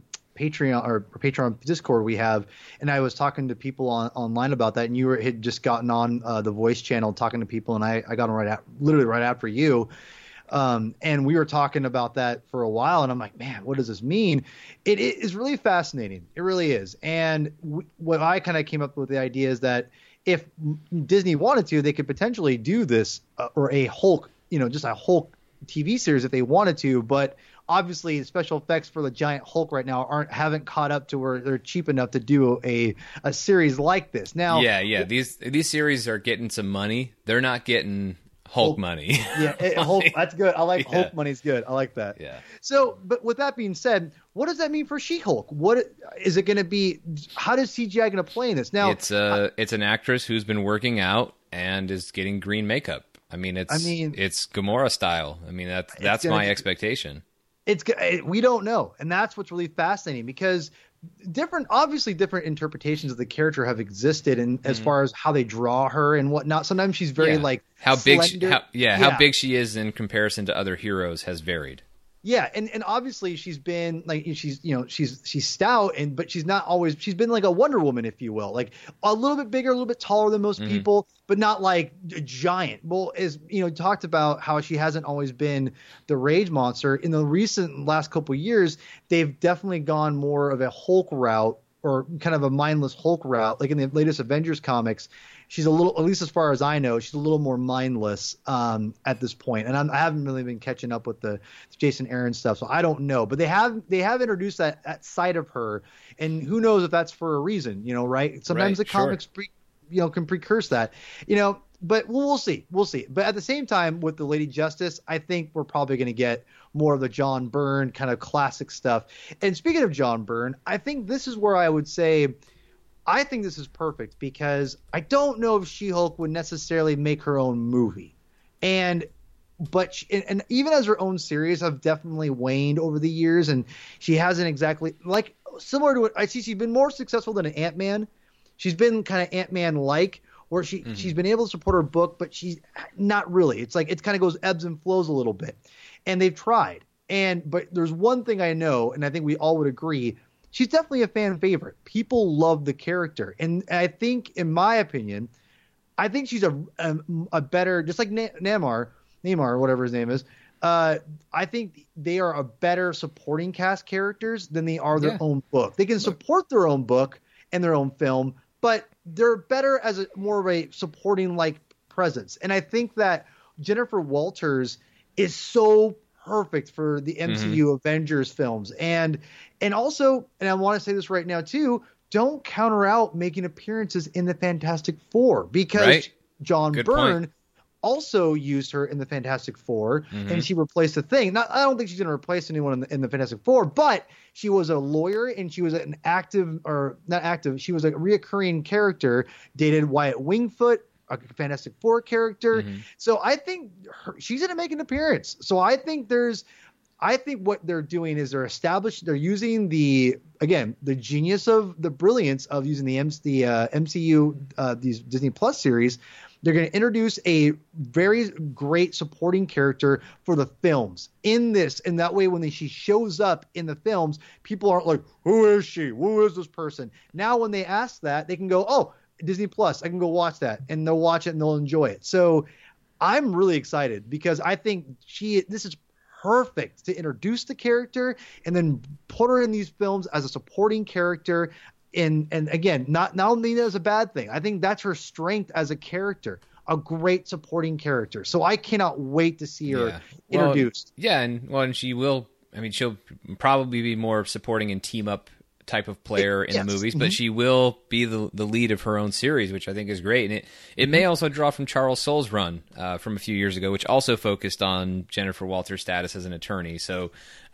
Patreon Discord we have, and I was talking to people online about that, and you had just gotten on the voice channel talking to people, and I got on literally right after you, and we were talking about that for a while, and I'm like, man, what does this mean? It is really fascinating. It really is. And what I kind of came up with the idea is that if Disney wanted to, they could potentially do this or a Hulk, just a Hulk TV series if they wanted to. But obviously, the special effects for the giant Hulk right now haven't caught up to where they're cheap enough to do a series like this. Now, yeah, these series are getting some money. They're not getting Hulk money. Hulk, that's good. I like Hulk money's good. I like that. Yeah. So, but with that being said, what does that mean for She-Hulk? What is it going to be? How is CGI going to play in this? Now, it's an actress who's been working out and is getting green makeup. It's Gamora style. I mean, that's my expectation. We don't know, and that's what's really fascinating because obviously different interpretations of the character have existed, and as far as how they draw her and whatnot. Sometimes she's very how slender. How big she is in comparison to other heroes has varied. Yeah, and obviously she's been she's stout, but she's not always. She's been like a Wonder Woman, if you will, like a little bit bigger, a little bit taller than most people, but not like a giant. Well, as talked about how she hasn't always been the rage monster. In the last couple of years, they've definitely gone more of a Hulk route, or kind of a mindless Hulk route. Like in the latest Avengers comics, she's a little, at least as far as I know, she's a little more mindless at this point. And I haven't really been catching up with the Jason Aaron stuff, so I don't know. But they have introduced that side of her, and who knows if that's for a reason, right? Sometimes the comics can precurse that, But we'll see. But at the same time, with the Lady Justice, I think we're probably going to get more of the John Byrne kind of classic stuff. And speaking of John Byrne, I think this is where I would say I think this is perfect, because I don't know if She-Hulk would necessarily make her own movie. But even as her own series have definitely waned over the years, and she hasn't exactly, like, similar to what I see, she's been more successful than an Ant-Man. She's been kind of Ant-Man-like, where she's been able to support her book, but she's not really. It's like it kind of goes ebbs and flows a little bit. And they've tried. But there's one thing I know, and I think we all would agree, she's definitely a fan favorite. People love the character. And I think, in my opinion, I think she's a better, just like Namor, whatever his name is, I think they are a better supporting cast characters than they are their own book. They can support their own book and their own film, but they're better as more of a supporting like presence. And I think that Jennifer Walters is so perfect for the MCU Avengers films. And also, and I want to say this right now too, don't counter out making appearances in the Fantastic Four, because John Byrne also used her in the Fantastic Four, and she replaced the Thing. I don't think she's going to replace anyone in the Fantastic Four, but she was a lawyer, and she was she was a reoccurring character, dated Wyatt Wingfoot, a Fantastic Four character. So I think she's going to make an appearance. So I think I think what they're doing is they're using the genius of the brilliance of using the MCU, these Disney Plus series. They're going to introduce a very great supporting character for the films in this. And that way, when she shows up in the films, people aren't like, who is she? Who is this person? Now, when they ask that, they can go, oh, Disney Plus, I can go watch that. And they'll watch it and they'll enjoy it. So I'm really excited because I think this is perfect to introduce the character and then put her in these films as a supporting character. And again, not only as a bad thing. I think that's her strength as a character, a great supporting character. So I cannot wait to see her introduced. And she will. I mean, she'll probably be more supporting and team up type of player in the movies, but she will be the lead of her own series, which I think is great. And it may also draw from Charles Soule's run from a few years ago, which also focused on Jennifer Walter's status as an attorney. So,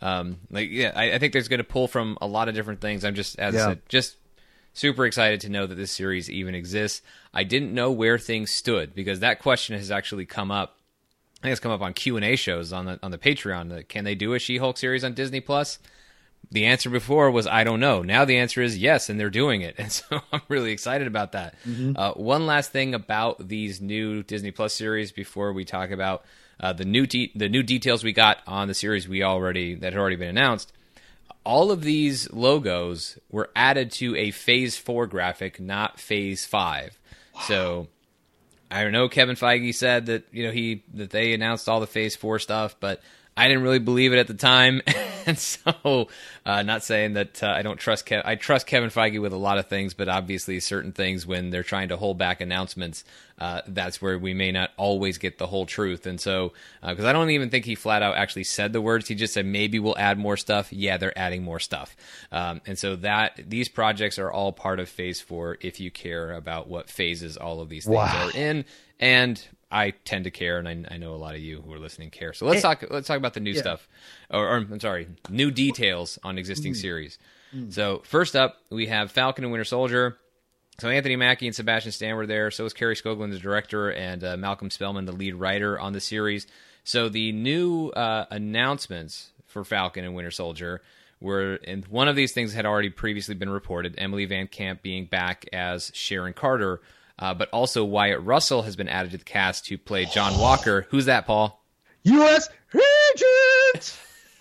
I think there's going to pull from a lot of different things. I'm just, as I said, just super excited to know that this series even exists. I didn't know where things stood because that question has actually come up. I think it's come up on Q&A shows on the Patreon. Can they do a She-Hulk series on Disney Plus? The answer before was I don't know. Now the answer is yes, and they're doing it, and so I'm really excited about that. One last thing about these new Disney Plus series before we talk about the new details we got on the series that had already been announced. All of these logos were added to a Phase 4 graphic, not Phase 5. Wow. So I don't know. Kevin Feige said that that they announced all the Phase 4 stuff, but I didn't really believe it at the time, and so not saying that I don't trust I trust Kevin Feige with a lot of things, but obviously certain things when they're trying to hold back announcements, that's where we may not always get the whole truth. And so, because I don't even think he flat out actually said the words, he just said maybe we'll add more stuff. Yeah, they're adding more stuff, and so these projects are all part of Phase 4. If you care about what phases all of these things are in, and I tend to care, and I know a lot of you who are listening care. So let's talk about the new stuff, or I'm sorry, new details on existing series. So first up, we have Falcon and Winter Soldier. So Anthony Mackie and Sebastian Stan were there. So is Kerry Skoglund, the director, and Malcolm Spellman, the lead writer on the series. So the new announcements for Falcon and Winter Soldier were, and one of these things had already previously been reported, Emily Van Camp being back as Sharon Carter. But also Wyatt Russell has been added to the cast to play John Walker. Who's that, Paul? U.S. Agent!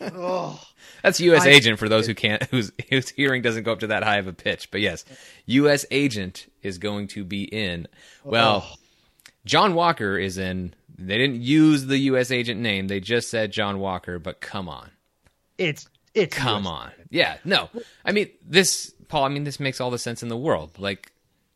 That's U.S. Agent for those whose hearing doesn't go up to that high of a pitch. But yes, U.S. Agent is going to be in. Well, John Walker is in. They didn't use the U.S. Agent name. They just said John Walker, but come on. It's come on. Yeah, no. I mean, this makes all the sense in the world. Like,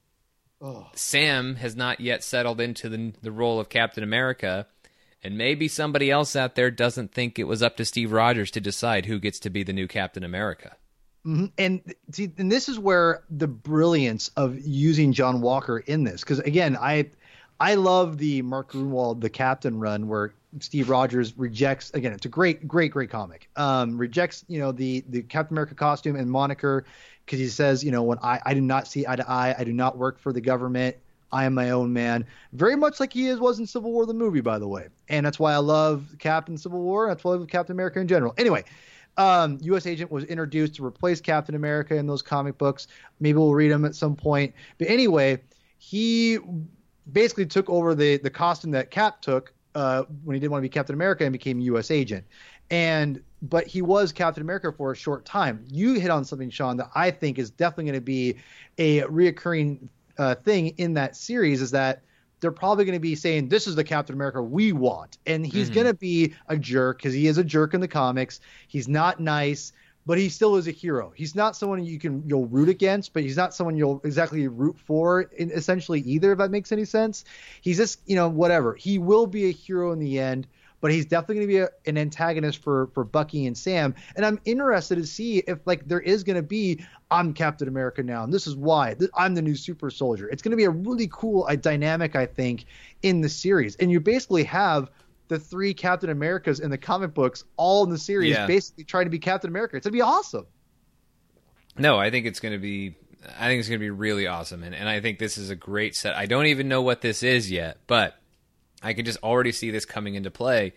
Sam has not yet settled into the role of Captain America, and maybe somebody else out there doesn't think it was up to Steve Rogers to decide who gets to be the new Captain America. Mm-hmm. And this is where the brilliance of using John Walker in this, because again, I love the Mark Gruenwald, the Captain run where Steve Rogers rejects, again, it's a great comic, rejects, the Captain America costume and moniker, because he says, when I do not see eye to eye, I do not work for the government, I am my own man. Very much like he was in Civil War, the movie, by the way. And that's why I love Cap in Civil War. That's why I love Captain America in general. Anyway, U.S. Agent was introduced to replace Captain America in those comic books. Maybe we'll read them at some point. But anyway, he basically took over the costume that Cap took when he didn't want to be Captain America and became U.S. Agent. But he was Captain America for a short time. You hit on something, Sean, that I think is definitely going to be a reoccurring thing in that series, is that they're probably going to be saying, this is the Captain America we want. And he's going to be a jerk, because he is a jerk in the comics. He's not nice, but he still is a hero. He's not someone you'll root against, but he's not someone you'll exactly root for essentially either, if that makes any sense. He's just, whatever. He will be a hero in the end, but he's definitely going to be an antagonist for Bucky and Sam. And I'm interested to see if there is going to be, I'm Captain America now, and this is why. I'm the new super soldier. It's going to be a really cool dynamic, I think, in the series. And you basically have the three Captain Americas in the comic books all in the series basically trying to be Captain America. It's going to be awesome. No, I think it's going to be really awesome. And I think this is a great set. I don't even know what this is yet, but I can just already see this coming into play.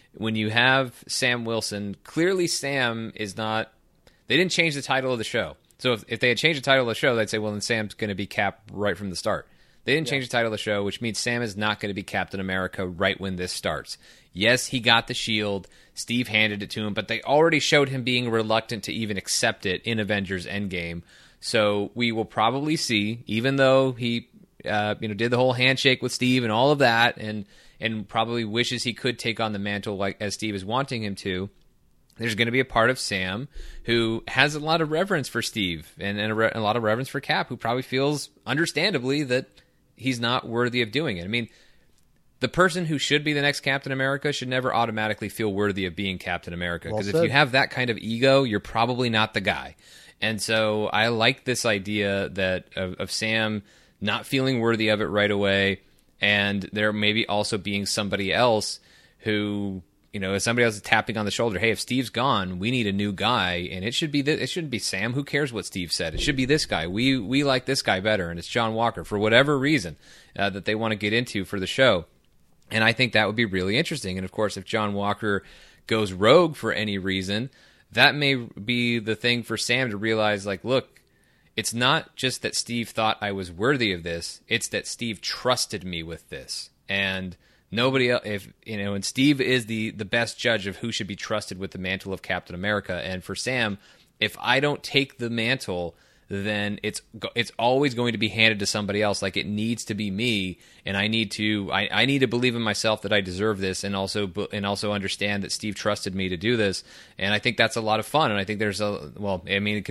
when you have Sam Wilson, clearly Sam is not. They didn't change the title of the show. So if they had changed the title of the show, they'd say, well, then Sam's going to be Cap right from the start. They didn't change the title of the show, which means Sam is not going to be Captain America right when this starts. Yes, he got the shield. Steve handed it to him, but they already showed him being reluctant to even accept it in Avengers Endgame. So we will probably see, even though he did the whole handshake with Steve and all of that, and probably wishes he could take on the mantle like as Steve is wanting him to, there's going to be a part of Sam who has a lot of reverence for Steve and a lot of reverence for Cap, who probably feels, understandably, that he's not worthy of doing it. I mean, the person who should be the next Captain America should never automatically feel worthy of being Captain America, because if you have that kind of ego, you're probably not the guy. And so I like this idea that of Sam not feeling worthy of it right away, and there maybe also being somebody else who, if somebody else is tapping on the shoulder, hey, if Steve's gone, we need a new guy, and it should be it shouldn't be Sam. Who cares what Steve said? It should be this guy. We like this guy better, and it's John Walker for whatever reason that they want to get into for the show. And I think that would be really interesting. And of course, if John Walker goes rogue for any reason, that may be the thing for Sam to realize, like, look, it's not just that Steve thought I was worthy of this, it's that Steve trusted me with this. And nobody else, and Steve is the best judge of who should be trusted with the mantle of Captain America. And for Sam, if I don't take the mantle, then it's always going to be handed to somebody else. Like, it needs to be me, and I need to believe in myself that I deserve this, and also understand that Steve trusted me to do this. And I think that's a lot of fun. And I think there will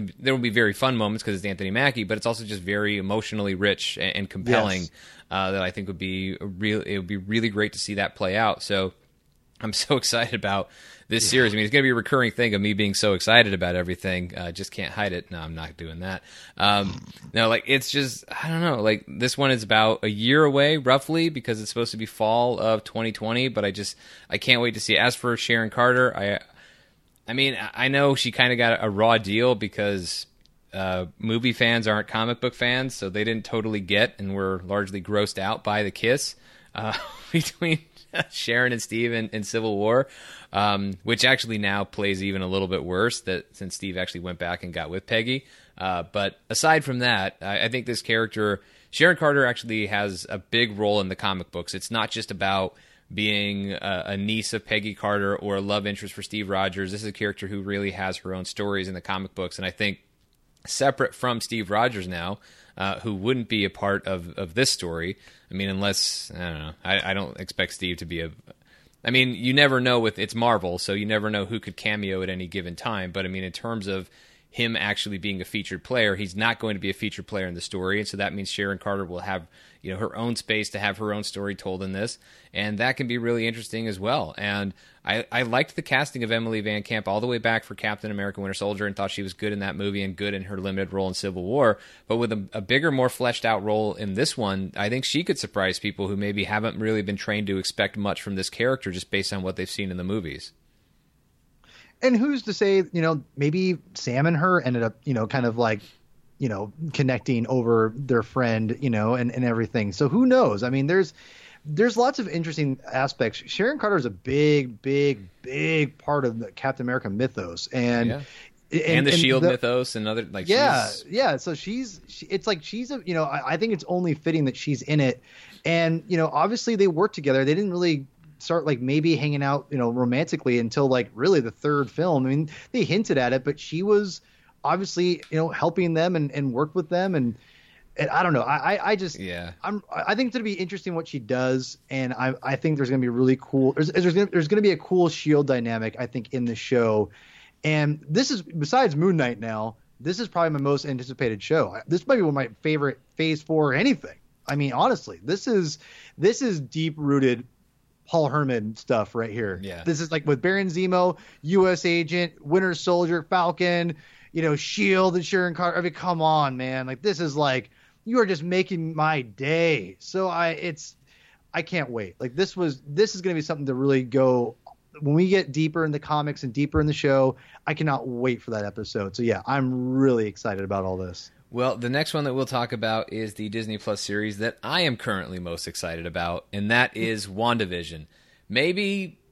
be very fun moments because it's Anthony Mackie, but it's also just very emotionally rich and compelling. Yes. That I think it would be really great to see that play out. So I'm so excited about this series. I mean, it's going to be a recurring thing of me being so excited about everything. Just can't hide it. No, I'm not doing that. It's just, I don't know. Like, this one is about a year away, roughly, because it's supposed to be fall of 2020. But I can't wait to see it. As for Sharon Carter, I know she kind of got a raw deal because movie fans aren't comic book fans, so they didn't totally get and were largely grossed out by the kiss between Sharon and Steve in Civil War, which actually now plays even a little bit worse since Steve actually went back and got with Peggy. But aside from that, I think this character, Sharon Carter, actually has a big role in the comic books. It's not just about being a niece of Peggy Carter or a love interest for Steve Rogers. This is a character who really has her own stories in the comic books, and I think separate from Steve Rogers now, who wouldn't be a part of this story. I mean, unless, I don't know, I don't expect Steve to be you never know it's Marvel, so you never know who could cameo at any given time. But I mean, in terms of him actually being a featured player, he's not going to be a featured player in the story. And so that means Sharon Carter will have, her own space to have her own story told in this. And that can be really interesting as well. And I liked the casting of Emily Van Camp all the way back for Captain America Winter Soldier, and thought she was good in that movie and good in her limited role in Civil War. But with a bigger, more fleshed out role in this one, I think she could surprise people who maybe haven't really been trained to expect much from this character just based on what they've seen in the movies. And who's to say, maybe Sam and her ended up, kind of like, connecting over their friend, and everything. So who knows? I mean, there's lots of interesting aspects. Sharon Carter is a big, big, big part of the Captain America mythos, and the Shield mythos and other So it's like she's I think it's only fitting that she's in it, and obviously they work together. They didn't really start like maybe hanging out romantically until like really the third film. I mean, they hinted at it, but she was obviously helping them and work with them, and I don't know. I think it's gonna be interesting what she does, and I think there's gonna be really cool. There's gonna be a cool Shield dynamic, I think, in the show, and this is, besides Moon Knight now, this is probably my most anticipated show. This might be one of my favorite Phase 4 or anything. I mean, honestly, this is deep rooted Paul Herman stuff right here. Yeah. This is like with Baron Zemo, U.S. Agent, Winter Soldier, Falcon, Shield and Sharon Carter. I mean, come on, man. Like, this is like, you are just making my day. So I can't wait. Like, this is going to be something to really go when we get deeper in the comics and deeper in the show. I cannot wait for that episode. So yeah, I'm really excited about all this. Well, the next one that we'll talk about is the Disney Plus series that I am currently most excited about, and that is WandaVision. Maybe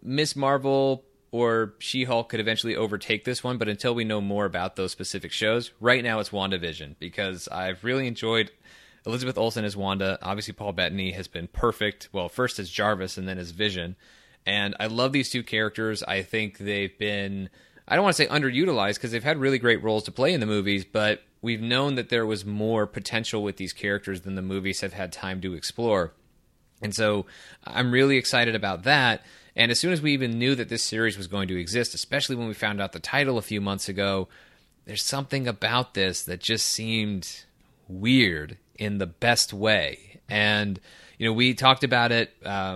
Miss Marvel or She-Hulk could eventually overtake this one, but until we know more about those specific shows, right now it's WandaVision, because I've really enjoyed Elizabeth Olsen as Wanda. Obviously, Paul Bettany has been perfect. Well, first as Jarvis and then as Vision. And I love these two characters. I think they've been, I don't want to say underutilized, because they've had really great roles to play in the movies, but we've known that there was more potential with these characters than the movies have had time to explore. And so I'm really excited about that. And as soon as we even knew that this series was going to exist, especially when we found out the title a few months ago, there's something about this that just seemed weird in the best way. And, you know, we talked about it.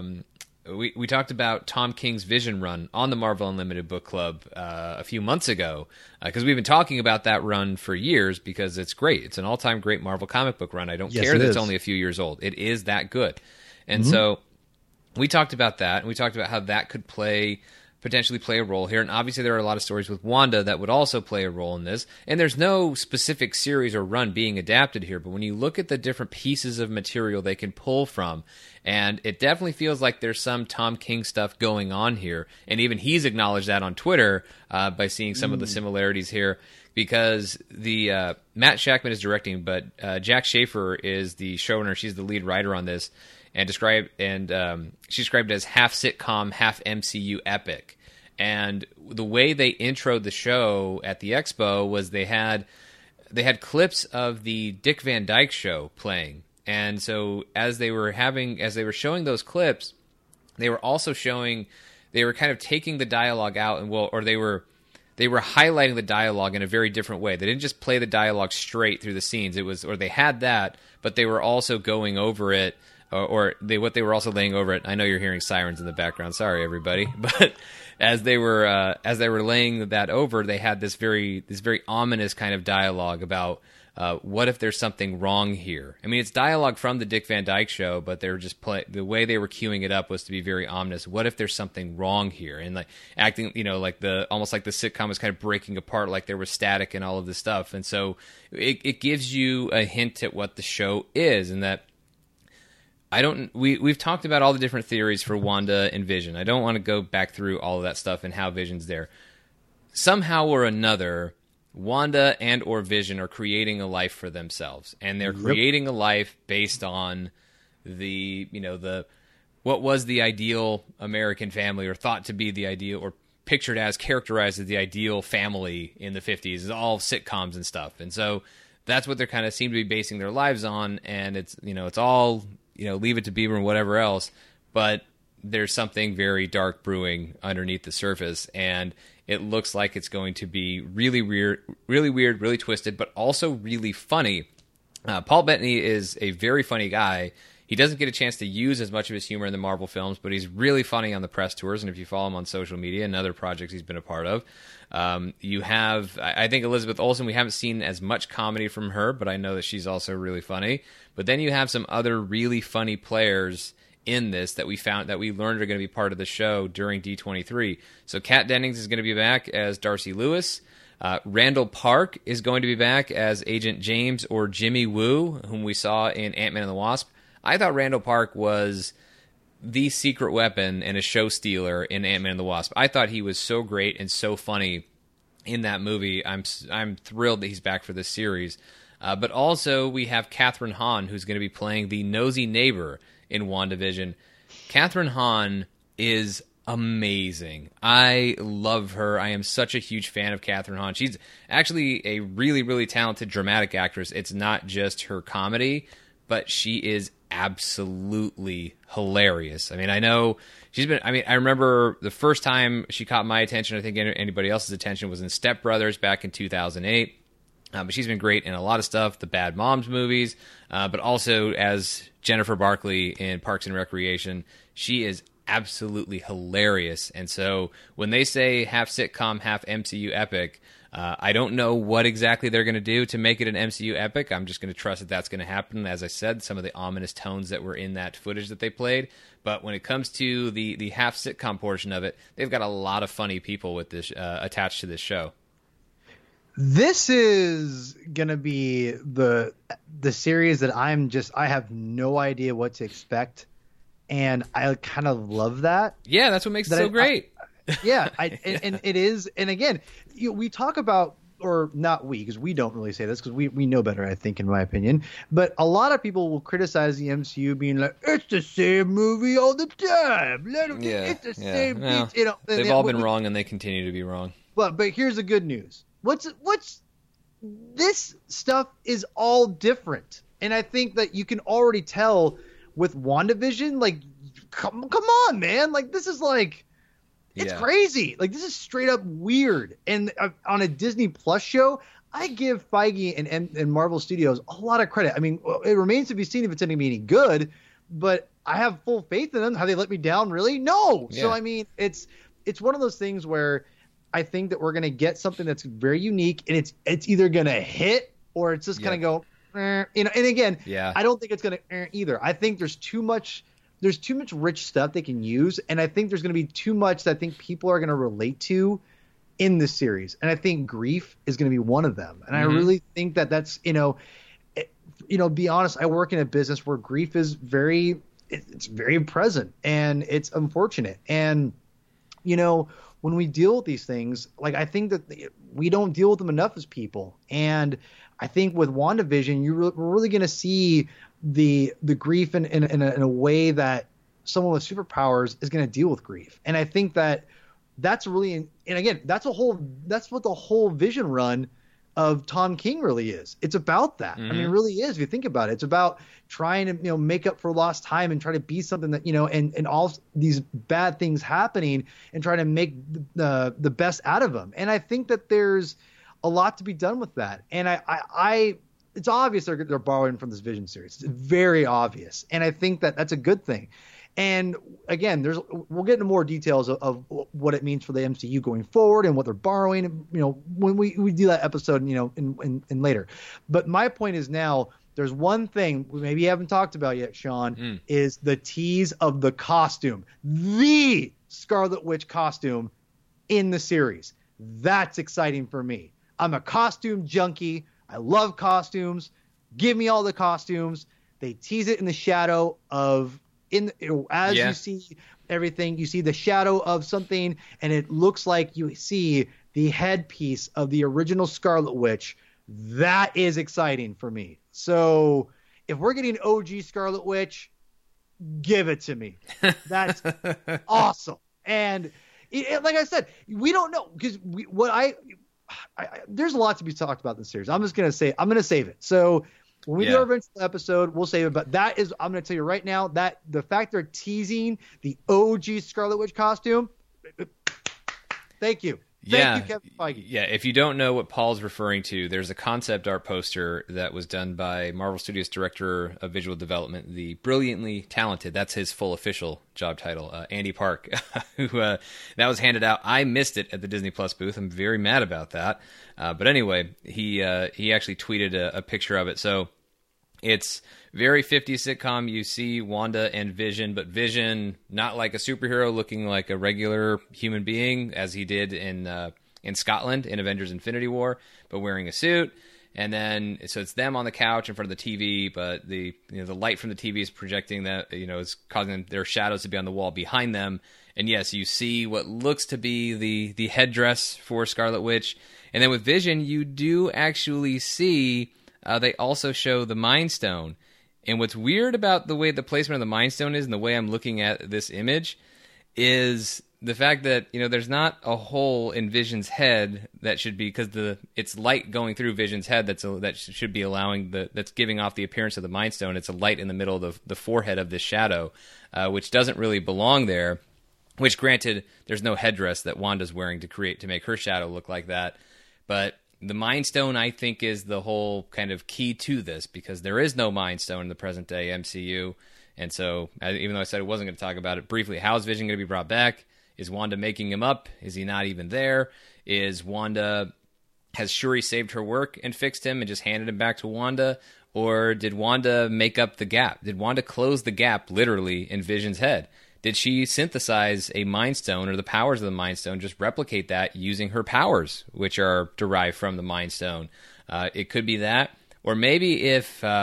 We talked about Tom King's Vision run on the Marvel Unlimited Book Club a few months ago, because we've been talking about that run for years, because it's great. It's an all-time great Marvel comic book run. I don't care that it's only a few years old. It is that good. And so we talked about that, and we talked about how that could potentially play a role here. And obviously there are a lot of stories with Wanda that would also play a role in this. And there's no specific series or run being adapted here, but when you look at the different pieces of material they can pull from, and it definitely feels like there's some Tom King stuff going on here. And even he's acknowledged that on Twitter by seeing some of the similarities here, because the Matt Shackman is directing, but Jack Schaefer is the showrunner. She's the lead writer on this. And she described it as half sitcom, half MCU epic. And the way they introed the show at the expo was they had clips of the Dick Van Dyke Show playing. And so as they were showing those clips, they were kind of taking the dialogue out, and they were highlighting the dialogue in a very different way. They didn't just play the dialogue straight through the scenes. They had that, but they were also going over it. What they were also laying over it. I know you're hearing sirens in the background. Sorry, everybody. But as they were laying that over, they had this very ominous kind of dialogue about what if there's something wrong here. I mean, it's dialogue from the Dick Van Dyke Show, but they were just the way they were queuing it up was to be very ominous. What if there's something wrong here? And like acting, you know, like almost like the sitcom was kind of breaking apart, like there was static and all of this stuff. And so it gives you a hint at what the show is, and that. We've talked about all the different theories for Wanda and Vision. I don't want to go back through all of that stuff and how Vision's there. Somehow or another, Wanda and or Vision are creating a life for themselves, and they're creating a life based on what was the ideal American family, or thought to be the ideal, or pictured as, characterized as the ideal family in the 50s. It's all sitcoms and stuff. And so that's what they're kind of seem to be basing their lives on, and it's all Leave It to Beaver and whatever else, but there's something very dark brewing underneath the surface, and it looks like it's going to be really weird, really twisted, but also really funny. Paul Bettany is a very funny guy. He doesn't get a chance to use as much of his humor in the Marvel films, but he's really funny on the press tours, and if you follow him on social media and other projects he's been a part of, you have, I think, Elizabeth Olsen. We haven't seen as much comedy from her, but I know that she's also really funny. But then you have some other really funny players in this that we learned are going to be part of the show during D23. So Kat Dennings is going to be back as Darcy Lewis. Randall Park is going to be back as Agent James, or Jimmy Woo, whom we saw in Ant-Man and the Wasp. I thought Randall Park was the secret weapon and a show stealer in Ant-Man and the Wasp. I thought he was so great and so funny in that movie. I'm thrilled that he's back for this series. But also we have Catherine Hahn, who's going to be playing the nosy neighbor in WandaVision. Catherine Hahn is amazing. I love her. I am such a huge fan of Catherine Hahn. She's actually a really, really talented dramatic actress. It's not just her comedy, but she is absolutely hilarious. I mean, I remember the first time she caught my attention, I think anybody else's attention, was in Step Brothers back in 2008. But she's been great in a lot of stuff, the Bad Moms movies, but also as Jennifer Barkley in Parks and Recreation. She is absolutely hilarious. And so when they say half sitcom, half MCU epic, I don't know what exactly they're going to do to make it an MCU epic. I'm just going to trust that that's going to happen. As I said, some of the ominous tones that were in that footage that they played. But when it comes to the half sitcom portion of it, they've got a lot of funny people with this attached to this show. This is gonna be the series that I have no idea what to expect and I kind of love that. Yeah, that's what makes it so great. And it is. And again, we talk about, or not we, because we don't really say this because we know better, I think, in my opinion. But a lot of people will criticize the MCU being like, it's the same movie all the time. It's the same. Well, they've all been wrong, and they continue to be wrong. But here's the good news. What's this stuff is all different, and I think that you can already tell with WandaVision. Like, come on, man! Like, this is like. It's crazy. Like, this is straight up weird. And on a Disney Plus show, I give Feige and Marvel Studios a lot of credit. I mean, it remains to be seen if it's going to be any good, but I have full faith in them. Have they let me down? Really? No. Yeah. So, I mean, it's one of those things where I think that we're going to get something that's very unique, and it's either going to hit or it's just going to go, and again, I don't think it's going to either. I think there's too much rich stuff they can use, and I think there's going to be too much that I think people are going to relate to in this series. And I think grief is going to be one of them. And I really think that that's, be honest, I work in a business where grief is it's very present, and it's unfortunate. And, when we deal with these things, like, I think that we don't deal with them enough as people. And I think with WandaVision, we're really going to see the grief in a way that someone with superpowers is going to deal with grief. And I think that's really, and again, that's what the whole Vision run of Tom King really is. It's about that. I mean, it really is. If you think about it, it's about trying to, make up for lost time and try to be something that, and all these bad things happening and trying to make the best out of them. And I think that there's a lot to be done with that. And I it's obvious they're borrowing from this Vision series. It's very obvious. And I think that that's a good thing. And again, we'll get into more details of what it means for the MCU going forward and what they're borrowing, when we do that episode, in later. But my point is now there's one thing we maybe haven't talked about yet, Sean, is the tease of the costume, the Scarlet Witch costume in the series. That's exciting for me. I'm a costume junkie. I love costumes. Give me all the costumes. They tease it in the shadow of you see everything. You see the shadow of something, and it looks like you see the headpiece of the original Scarlet Witch. That is exciting for me. So if we're getting OG Scarlet Witch, give it to me. That's awesome. And like I said, we don't know because there's a lot to be talked about in this series. I'm going to save it. So when we do our eventual episode, we'll save it. But I'm going to tell you right now that the fact they're teasing the OG Scarlet Witch costume, thank you. Thank you, Kevin Feige. Yeah, if you don't know what Paul's referring to, there's a concept art poster that was done by Marvel Studios Director of Visual Development, the brilliantly talented, that's his full official job title, Andy Park, who that was handed out. I missed it at the Disney Plus booth. I'm very mad about that. But anyway, he actually tweeted a picture of it. So it's very 50s sitcom. You see Wanda and Vision, but Vision not like a superhero, looking like a regular human being, as he did in Scotland in Avengers: Infinity War, but wearing a suit. And then so it's them on the couch in front of the TV, but the light from the TV is projecting that, is causing their shadows to be on the wall behind them. And yes, you see what looks to be the headdress for Scarlet Witch. And then with Vision, you do actually see they also show the Mind Stone. And what's weird about the way the placement of the Mind Stone is and the way I'm looking at this image is the fact that, there's not a hole in Vision's head that should be, because it's light going through Vision's head that should be that's giving off the appearance of the Mind Stone. It's a light in the middle of the forehead of this shadow, which doesn't really belong there, which granted, there's no headdress that Wanda's wearing to make her shadow look like that. But the Mind Stone, I think, is the whole kind of key to this, because there is no Mind Stone in the present-day MCU. And so, even though I said I wasn't going to talk about it briefly, how is Vision going to be brought back? Is Wanda making him up? Is he not even there? Has Shuri saved her work and fixed him and just handed him back to Wanda? Or did Wanda make up the gap? Did Wanda close the gap, literally, in Vision's head? Did she synthesize a Mind Stone, or the powers of the Mind Stone, just replicate that using her powers, which are derived from the Mind Stone? It could be that. Or maybe if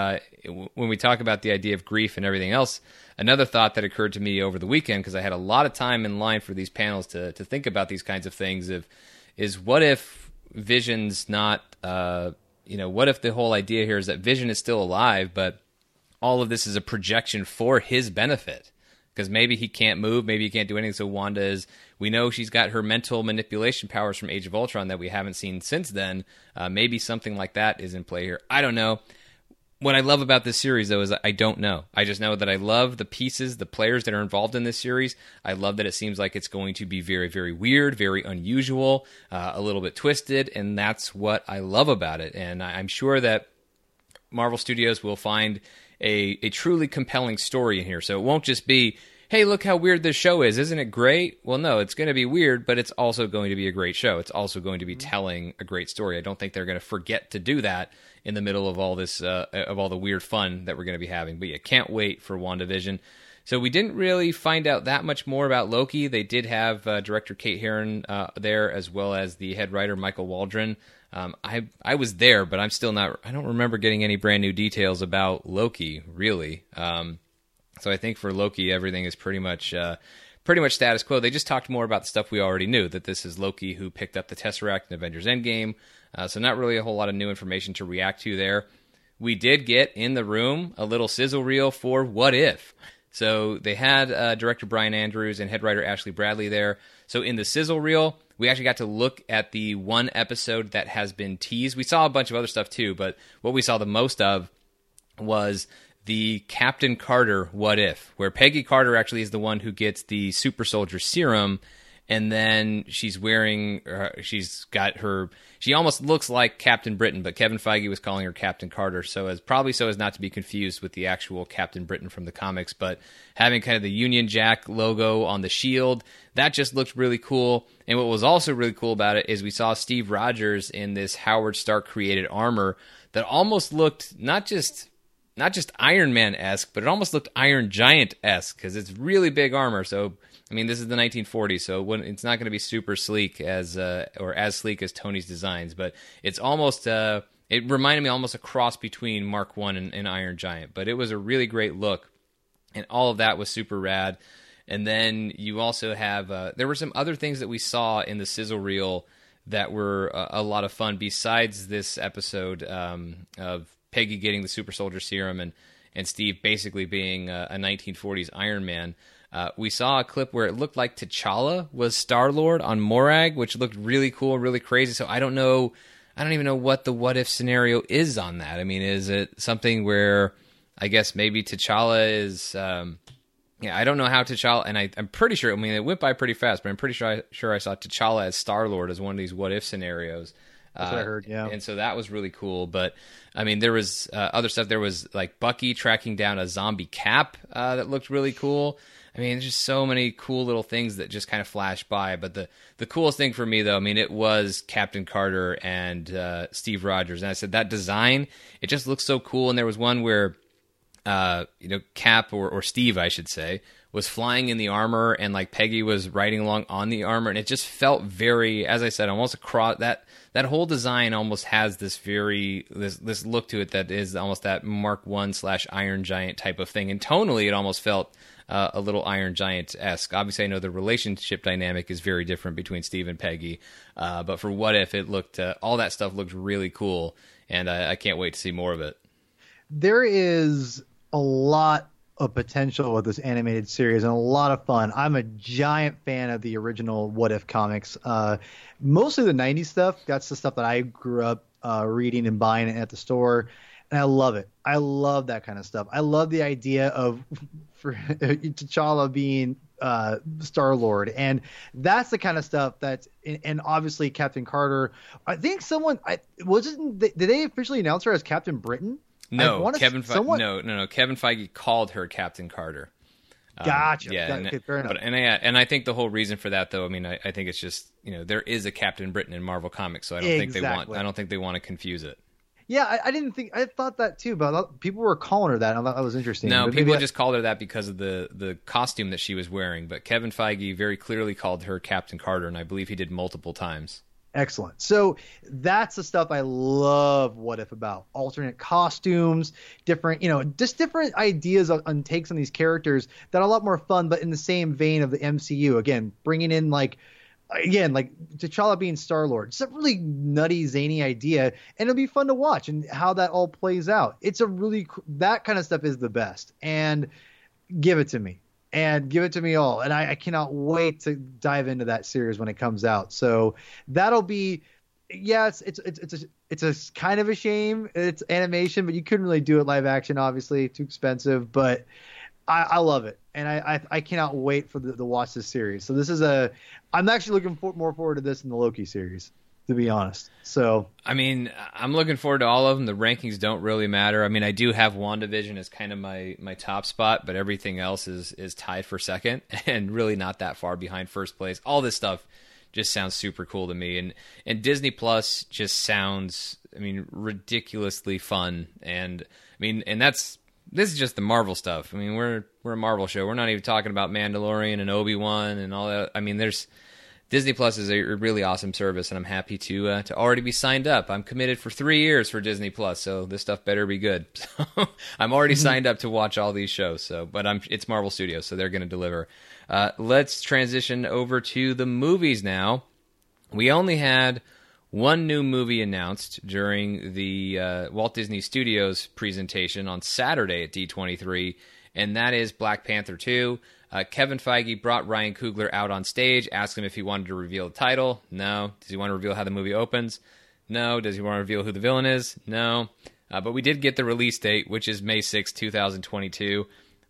when we talk about the idea of grief and everything else, another thought that occurred to me over the weekend, because I had a lot of time in line for these panels to think about these kinds of things, is what if Vision's not, what if the whole idea here is that Vision is still alive, but all of this is a projection for his benefit? Because maybe he can't move, maybe he can't do anything. So Wanda is, we know she's got her mental manipulation powers from Age of Ultron that we haven't seen since then. Maybe something like that is in play here. I don't know. What I love about this series, though, is I don't know. I just know that I love the pieces, the players that are involved in this series. I love that it seems like it's going to be very, very weird, very unusual, a little bit twisted, and that's what I love about it. And I'm sure that Marvel Studios will find a truly compelling story in here. So it won't just be, hey, look how weird this show is. Isn't it great? Well, no, it's going to be weird, but it's also going to be a great show. It's also going to be telling a great story. I don't think they're going to forget to do that in the middle of all this, of all the weird fun that we're going to be having. But yeah, can't wait for WandaVision. So we didn't really find out that much more about Loki. They did have director Kate Herron there, as well as the head writer Michael Waldron. I was there, but I'm still not. I don't remember getting any brand new details about Loki, really. So I think for Loki, everything is pretty much status quo. They just talked more about the stuff we already knew, that this is Loki who picked up the Tesseract in Avengers Endgame. So not really a whole lot of new information to react to there. We did get in the room a little sizzle reel for What If. So they had director Brian Andrews and head writer Ashley Bradley there. So in the sizzle reel, we actually got to look at the one episode that has been teased. We saw a bunch of other stuff too, but what we saw the most of was the Captain Carter What If, where Peggy Carter actually is the one who gets the super soldier serum, and then she's wearing, she almost looks like Captain Britain, but Kevin Feige was calling her Captain Carter, so as not to be confused with the actual Captain Britain from the comics, but having kind of the Union Jack logo on the shield, that just looked really cool. And what was also really cool about it is we saw Steve Rogers in this Howard Stark created armor that almost looked not just Iron Man-esque, but it almost looked Iron Giant-esque, because it's really big armor. So, I mean, this is the 1940s, so it's not going to be super sleek as sleek as Tony's designs, but it's almost, it reminded me almost a cross between Mark I and Iron Giant. But it was a really great look, and all of that was super rad. And then you also have, there were some other things that we saw in the sizzle reel that were a lot of fun, besides this episode of Peggy getting the super soldier serum and Steve basically being a 1940s Iron Man. We saw a clip where it looked like T'Challa was Star-Lord on Morag, which looked really cool, really crazy. So I don't even know what the what if scenario is on that. I mean, is it something where I guess maybe T'Challa is, I don't know how T'Challa, and I'm pretty sure, I mean, it went by pretty fast, but I'm pretty sure I saw T'Challa as Star-Lord as one of these what if scenarios. That's what I heard, yeah. And so that was really cool. But, I mean, there was other stuff. There was, like, Bucky tracking down a zombie Cap that looked really cool. I mean, there's just so many cool little things that just kind of flashed by. But the coolest thing for me, though, I mean, it was Captain Carter and Steve Rogers. And I said, that design, it just looks so cool. And there was one where, Cap, or Steve, I should say, was flying in the armor, and like Peggy was riding along on the armor, and it just felt very, as I said, almost across that whole design almost has this this look to it that is almost that Mark I / Iron Giant type of thing, and tonally it almost felt a little Iron Giant-esque. Obviously, I know the relationship dynamic is very different between Steve and Peggy, but for What If, it looked all that stuff looked really cool, and I can't wait to see more of it. There is a lot of potential with this animated series and a lot of fun. I'm a giant fan of the original What If comics. Mostly the 90s stuff. That's the stuff that I grew up reading and buying at the store. And I love it. I love that kind of stuff. I love the idea of T'Challa being Star-Lord. And that's the kind of stuff that's – and obviously Captain Carter. I think did they officially announce her as Captain Britain? No, Kevin Feige called her Captain Carter. Gotcha. Yeah, okay, fair enough. And I think the whole reason for that, though, I mean, I think it's just, there is a Captain Britain in Marvel Comics, so I don't think they want to confuse it. Yeah, I thought that too, but people were calling her that, and I thought that was interesting. No, people just called her that because of the costume that she was wearing, but Kevin Feige very clearly called her Captain Carter, and I believe he did multiple times. Excellent. So that's the stuff I love What If about. Alternate costumes, different, just different ideas on takes on these characters that are a lot more fun, but in the same vein of the MCU. Again, bringing in like T'Challa being Star-Lord. It's a really nutty, zany idea, and it'll be fun to watch and how that all plays out. It's a really, that kind of stuff is the best. And give it to me. And give it to me all. And I cannot wait to dive into that series when it comes out. So that'll be, it's a kind of a shame. It's animation, but you couldn't really do it live action, obviously. Too expensive. But I love it. And I cannot wait for the watch this series. So this is I'm actually looking more forward to this than the Loki series, to be honest. So I mean, I'm looking forward to all of them. The rankings don't really matter. I mean, I do have WandaVision as kind of my top spot, but everything else is tied for second and really not that far behind first place. All this stuff just sounds super cool to me, and Disney Plus just sounds, I mean, ridiculously fun. And I mean, and this is just the Marvel stuff. I mean, we're a Marvel show. We're not even talking about Mandalorian and Obi-Wan and all that. I mean, Disney Plus is a really awesome service, and I'm happy to already be signed up. I'm committed for 3 years for Disney Plus, so this stuff better be good. So I'm already signed up to watch all these shows. But it's Marvel Studios, so they're going to deliver. Let's transition over to the movies now. We only had one new movie announced during the Walt Disney Studios presentation on Saturday at D23, and that is Black Panther 2. Kevin Feige brought Ryan Coogler out on stage, asked him if he wanted to reveal the title. No. Does he want to reveal how the movie opens? No. Does he want to reveal who the villain is? No. But we did get the release date, which is May 6, 2022.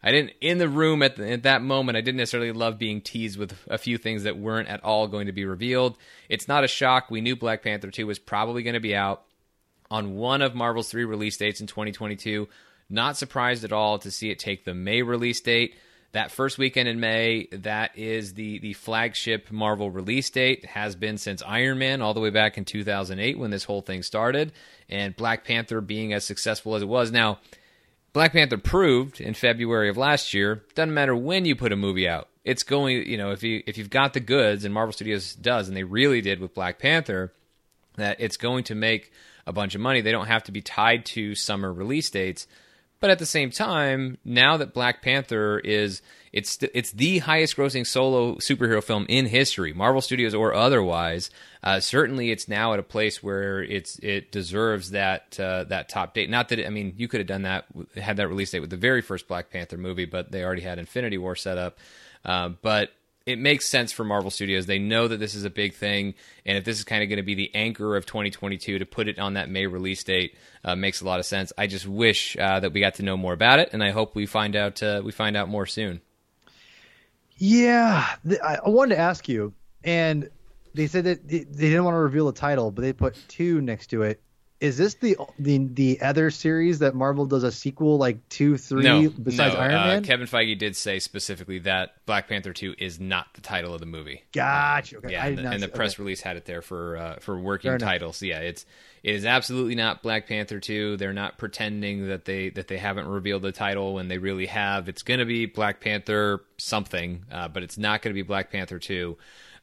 In the room at that moment, I didn't necessarily love being teased with a few things that weren't at all going to be revealed. It's not a shock. We knew Black Panther 2 was probably going to be out on one of Marvel's 3 release dates in 2022. Not surprised at all to see it take the May release date. That first weekend in May, that is the flagship Marvel release date. It has been since Iron Man all the way back in 2008 when this whole thing started. And Black Panther being as successful as it was. Now, Black Panther proved in February of last year, doesn't matter when you put a movie out. It's going, if you've got the goods, and Marvel Studios does, and they really did with Black Panther, that it's going to make a bunch of money. They don't have to be tied to summer release dates. But at the same time, now that Black Panther it's the highest grossing solo superhero film in history, Marvel Studios or otherwise, certainly it's now at a place where it deserves that top date. Not that, you could have done that, had that release date with the very first Black Panther movie, but they already had Infinity War set up. But it makes sense for Marvel Studios. They know that this is a big thing, and if this is kind of going to be the anchor of 2022, to put it on that May release date makes a lot of sense. I just wish that we got to know more about it, and I hope we find out more soon. Yeah, I wanted to ask you, and they said that they didn't want to reveal the title, but they put 2 next to it. Is this the other series that Marvel does a sequel like 2, 3 besides Iron Man? Kevin Feige did say specifically that Black Panther 2 is not the title of the movie. Gotcha. Okay. Yeah, and the press release had it there for working titles. Yeah, it is absolutely not Black Panther 2. They're not pretending that they haven't revealed the title when they really have. It's going to be Black Panther something, but it's not going to be Black Panther 2.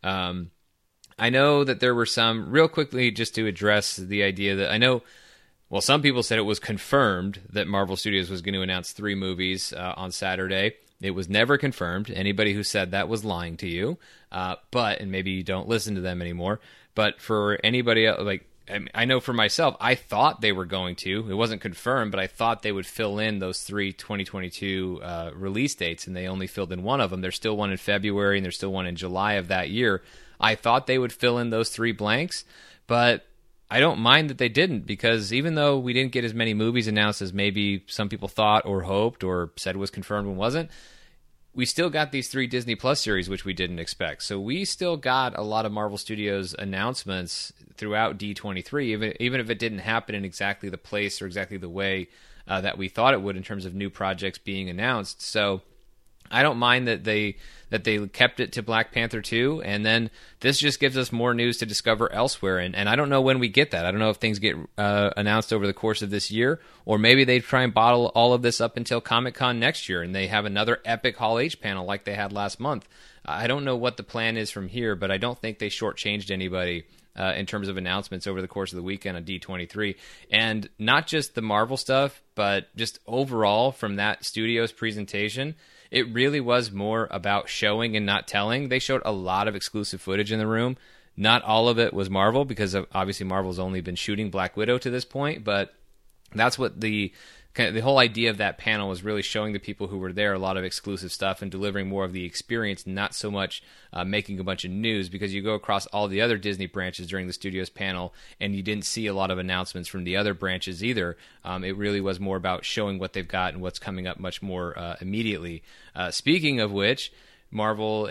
I know that there were some, real quickly, just to address the idea that some people said it was confirmed that Marvel Studios was going to announce 3 movies on Saturday. It was never confirmed. Anybody who said that was lying to you. And maybe you don't listen to them anymore. But for anybody else, I know for myself, I thought they were going to. It wasn't confirmed, but I thought they would fill in those 3 2022 release dates, and they only filled in one of them. There's still one in February, and there's still one in July of that year. I thought they would fill in those 3 blanks, but I don't mind that they didn't, because even though we didn't get as many movies announced as maybe some people thought or hoped or said was confirmed and wasn't, we still got these 3 Disney Plus series, which we didn't expect. So we still got a lot of Marvel Studios announcements throughout D23, even if it didn't happen in exactly the place or exactly the way that we thought it would in terms of new projects being announced. So I don't mind that they kept it to Black Panther 2, and then this just gives us more news to discover elsewhere. And I don't know when we get that. I don't know if things get announced over the course of this year, or maybe they try and bottle all of this up until Comic-Con next year, and they have another epic Hall H panel like they had last month. I don't know what the plan is from here, but I don't think they shortchanged anybody in terms of announcements over the course of the weekend on D23. And not just the Marvel stuff, but just overall from that studio's presentation, it really was more about showing and not telling. They showed a lot of exclusive footage in the room. Not all of it was Marvel, because obviously Marvel's only been shooting Black Widow to this point, but that's what the whole idea of that panel was, really showing the people who were there a lot of exclusive stuff and delivering more of the experience, not so much making a bunch of news, because you go across all the other Disney branches during the studio's panel and you didn't see a lot of announcements from the other branches either. It really was more about showing what they've got and what's coming up much more immediately. Speaking of which, Marvel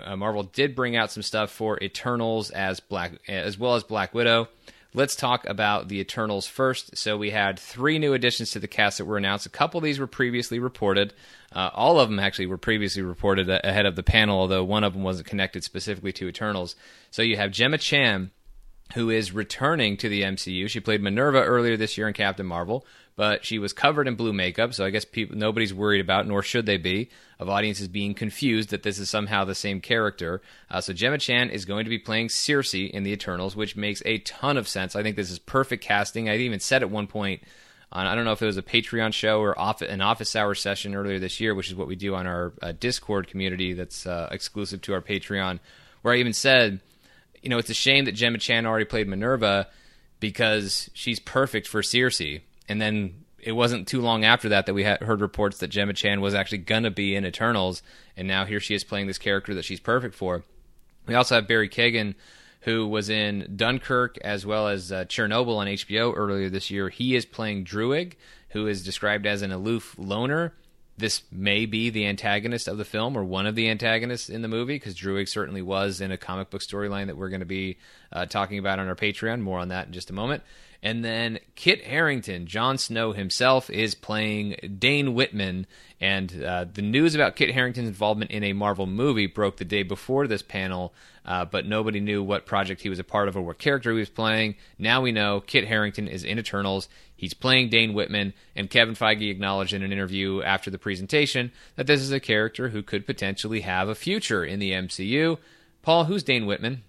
did bring out some stuff for Eternals as well as Black Widow. Let's talk about the Eternals first. So we had 3 new additions to the cast that were announced. A couple of these were previously reported. All of them actually were previously reported ahead of the panel, although one of them wasn't connected specifically to Eternals. So you have Gemma Chan, who is returning to the MCU. She played Minerva earlier this year in Captain Marvel, but she was covered in blue makeup, so I guess nobody's worried about, nor should they be, of audiences being confused that this is somehow the same character. So Gemma Chan is going to be playing Circe in the Eternals, which makes a ton of sense. I think this is perfect casting. I even said at one point, I don't know if it was a Patreon show or an office hour session earlier this year, which is what we do on our Discord community that's exclusive to our Patreon, where I even said, it's a shame that Gemma Chan already played Minerva because she's perfect for Circe. And then it wasn't too long after that we heard reports that Gemma Chan was actually going to be in Eternals, and now here she is playing this character that she's perfect for. We also have Barry Keoghan, who was in Dunkirk as well as Chernobyl on HBO earlier this year. He is playing Druig, who is described as an aloof loner. This may be the antagonist of the film, or one of the antagonists in the movie, because Druig certainly was in a comic book storyline that we're going to be talking about on our Patreon. More on that in just a moment. And then Kit Harington, Jon Snow himself, is playing Dane Whitman. And the news about Kit Harington's involvement in a Marvel movie broke the day before this panel, but nobody knew what project he was a part of or what character he was playing. Now we know Kit Harington is in Eternals. He's playing Dane Whitman, and Kevin Feige acknowledged in an interview after the presentation that this is a character who could potentially have a future in the MCU. Paul, who's Dane Whitman?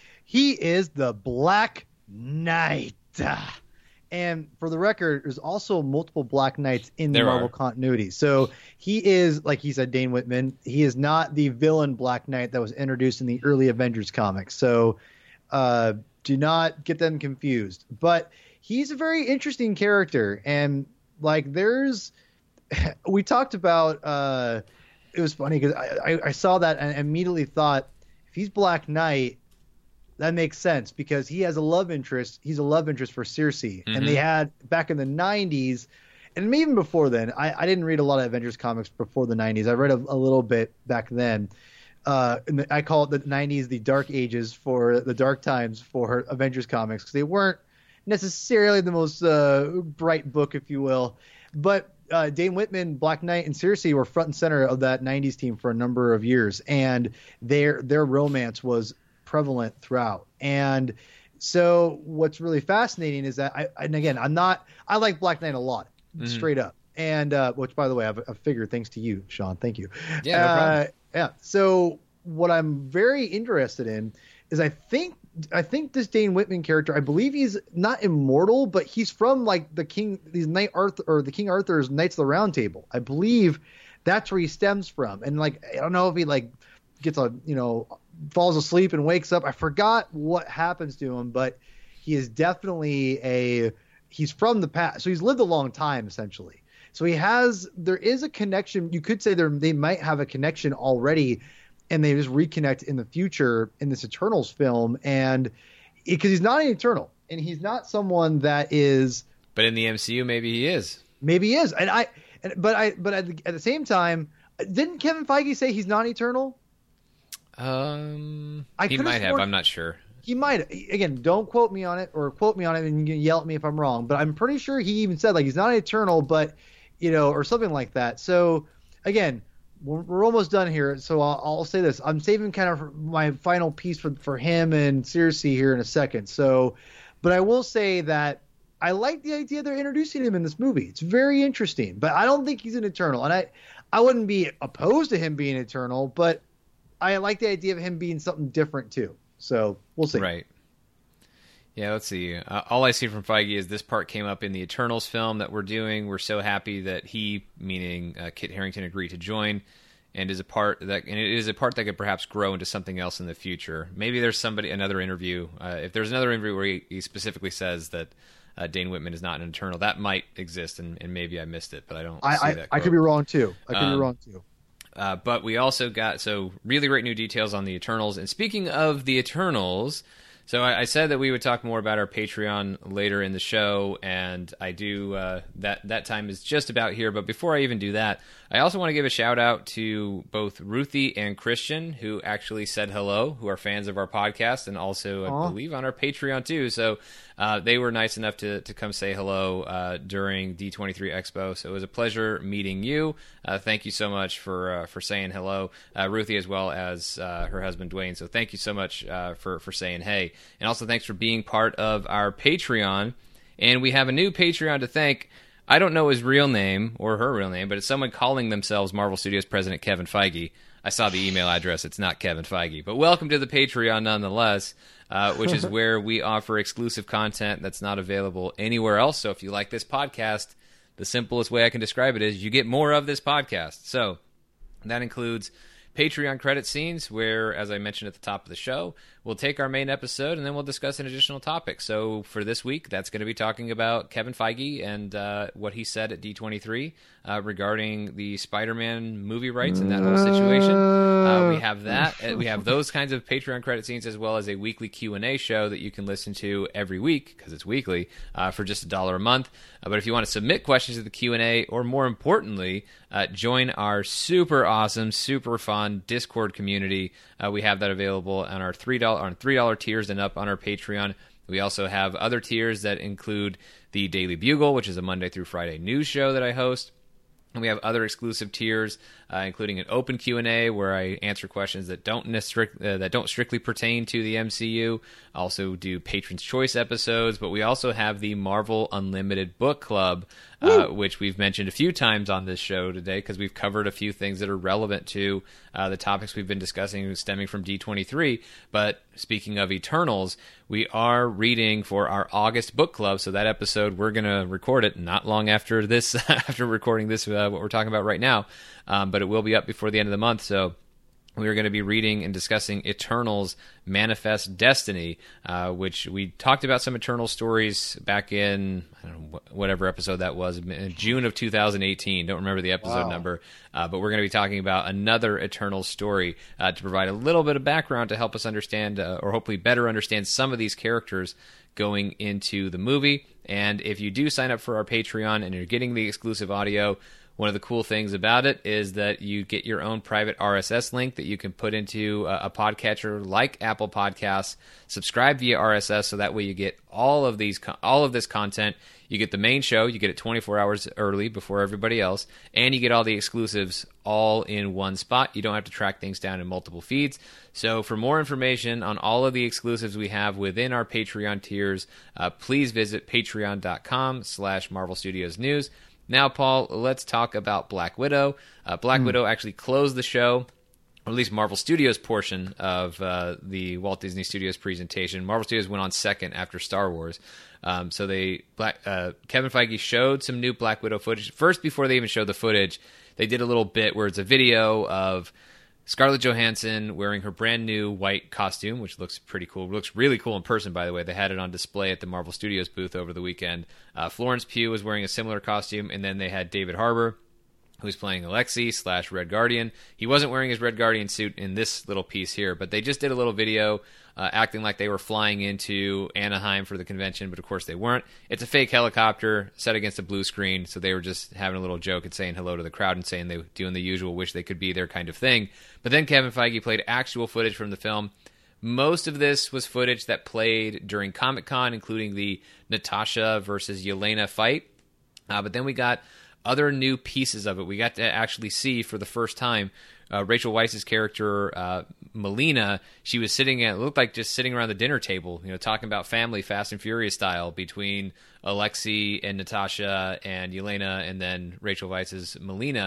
He is the Black Knight. And for the record, there's also multiple Black Knights in the Marvel continuity. So he is, like he said, Dane Whitman. He is not the villain Black Knight that was introduced in the early Avengers comics. So do not get them confused. But he's a very interesting character. And we talked about, it was funny because I saw that and immediately thought, if he's Black Knight, that makes sense because he has a love interest. He's a love interest for Circe. Mm-hmm. And they had back in the 90s, and even before then, I didn't read a lot of Avengers comics before the 90s. I read a little bit back then. I call it the 90s the dark ages, for the dark times for Avengers comics, because they weren't necessarily the most bright book, if you will. But Dane Whitman, Black Knight, and Circe were front and center of that 90s team for a number of years. And their romance was prevalent throughout. And so what's really fascinating is that I like Black Knight a lot, straight up. And which, by the way, I figured, thanks to you, Sean, thank you. Yeah, no problem. Yeah. So what I'm very interested in is I think this Dane Whitman character, I believe he's not immortal, but he's from like the King Arthur's Knights of the Round Table. I believe that's where he stems from. And I don't know if he gets falls asleep and wakes up. I forgot what happens to him, but he is definitely he's from the past. So he's lived a long time, essentially. So there is a connection. You could say they might have a connection already, and they just reconnect in the future in this Eternals film. And because he's not an Eternal, and he's not someone that is. But in the MCU, maybe he is. Maybe he is. But at the same time, didn't Kevin Feige say he's not Eternal? He might have. I'm not sure. He might. Again, don't quote me on it, or quote me on it and you can yell at me if I'm wrong. But I'm pretty sure he even said he's not Eternal, but or something like that. So again, we're almost done here. So I'll say this: I'm saving kind of my final piece for him and Circe here in a second. So, but I will say that I like the idea they're introducing him in this movie. It's very interesting, but I don't think he's an Eternal, and I wouldn't be opposed to him being Eternal, but I like the idea of him being something different too. So we'll see. Right. Yeah, let's see. All I see from Feige is this part came up in the Eternals film that we're doing. We're so happy that he, meaning Kit Harington, agreed to join, and it is a part that could perhaps grow into something else in the future. Maybe there's another interview. If there's another interview where he specifically says that Dane Whitman is not an Eternal, that might exist, and maybe I missed it, but I don't see that. I could be wrong too. But we also got really great new details on the Eternals. And speaking of the Eternals, so I said that we would talk more about our Patreon later in the show, and I do. That time is just about here. But before I even do that, I also want to give a shout out to both Ruthie and Christian, who actually said hello, who are fans of our podcast, and also I believe on our Patreon too. So they were nice enough to come say hello during D23 Expo. So it was a pleasure meeting you. Thank you so much for saying hello, Ruthie, as well as her husband Dwayne. So thank you so much for saying hey. And also thanks for being part of our Patreon. And we have a new Patreon to thank. I don't know his real name or her real name, but it's someone calling themselves Marvel Studios President Kevin Feige. I saw the email address. It's not Kevin Feige. But welcome to the Patreon nonetheless, which is where we offer exclusive content that's not available anywhere else. So if you like this podcast, the simplest way I can describe it is you get more of this podcast. So that includes Patreon credit scenes where, as I mentioned at the top of the show, we'll take our main episode and then we'll discuss an additional topic. So for this week, that's going to be talking about Kevin Feige and what he said at D23 regarding the Spider-Man movie rights and that whole situation. We have that. We have those kinds of Patreon credit scenes, as well as a weekly Q&A show that you can listen to every week, because it's weekly, for just $1 a month. But if you want to submit questions to the Q&A, or more importantly, join our super awesome, super fun Discord community, we have that available on our $3 tiers and up on our Patreon. We also have other tiers that include the Daily Bugle, which is a Monday through Friday news show that I host. And we have other exclusive tiers, including an open Q&A where I answer questions that don't strictly pertain to the MCU. I also do Patron's Choice episodes, but we also have the Marvel Unlimited Book Club, which we've mentioned a few times on this show today because we've covered a few things that are relevant to the topics we've been discussing stemming from D23. But speaking of Eternals, we are reading for our August book club. So that episode, we're going to record it not long after this, after recording this, what we're talking about right now. But it will be up before the end of the month. So we are going to be reading and discussing Eternals Manifest Destiny, which we talked about some Eternal stories back in, I don't know, whatever episode that was, in June of 2018. Don't remember the episode number. But we're going to be talking about another Eternal story to provide a little bit of background to help us understand, or hopefully better understand, some of these characters going into the movie. And if you do sign up for our Patreon and you're getting the exclusive audio, one of the cool things about it is that you get your own private RSS link that you can put into a podcatcher like Apple Podcasts. Subscribe via RSS, so that way you get all of this content. You get the main show, you get it 24 hours early before everybody else, and you get all the exclusives all in one spot. You don't have to track things down in multiple feeds. So for more information on all of the exclusives we have within our Patreon tiers, please visit patreon.com/Marvel Studios News. Now, Paul, let's talk about Black Widow. Black Widow actually closed the show, or at least Marvel Studios' portion of the Walt Disney Studios presentation. Marvel Studios went on second after Star Wars. So Kevin Feige showed some new Black Widow footage. First, before they even showed the footage, they did a little bit where it's a video of Scarlett Johansson wearing her brand new white costume, which looks pretty cool. It looks really cool in person, by the way. They had it on display at the Marvel Studios booth over the weekend. Florence Pugh was wearing a similar costume, and then they had David Harbour, who's playing Alexei / Red Guardian. He wasn't wearing his Red Guardian suit in this little piece here, but they just did a little video acting like they were flying into Anaheim for the convention, but of course they weren't. It's a fake helicopter set against a blue screen, so they were just having a little joke and saying hello to the crowd and saying they were doing the usual wish they could be there kind of thing. But then Kevin Feige played actual footage from the film. Most of this was footage that played during Comic-Con, including the Natasha versus Yelena fight. But then we got other new pieces of it. We got to actually see for the first time Rachel Weisz's character, Melina. She was looked like just sitting around the dinner table, talking about family, Fast and Furious style, between Alexei and Natasha and Yelena, and then Rachel Weisz's Melina.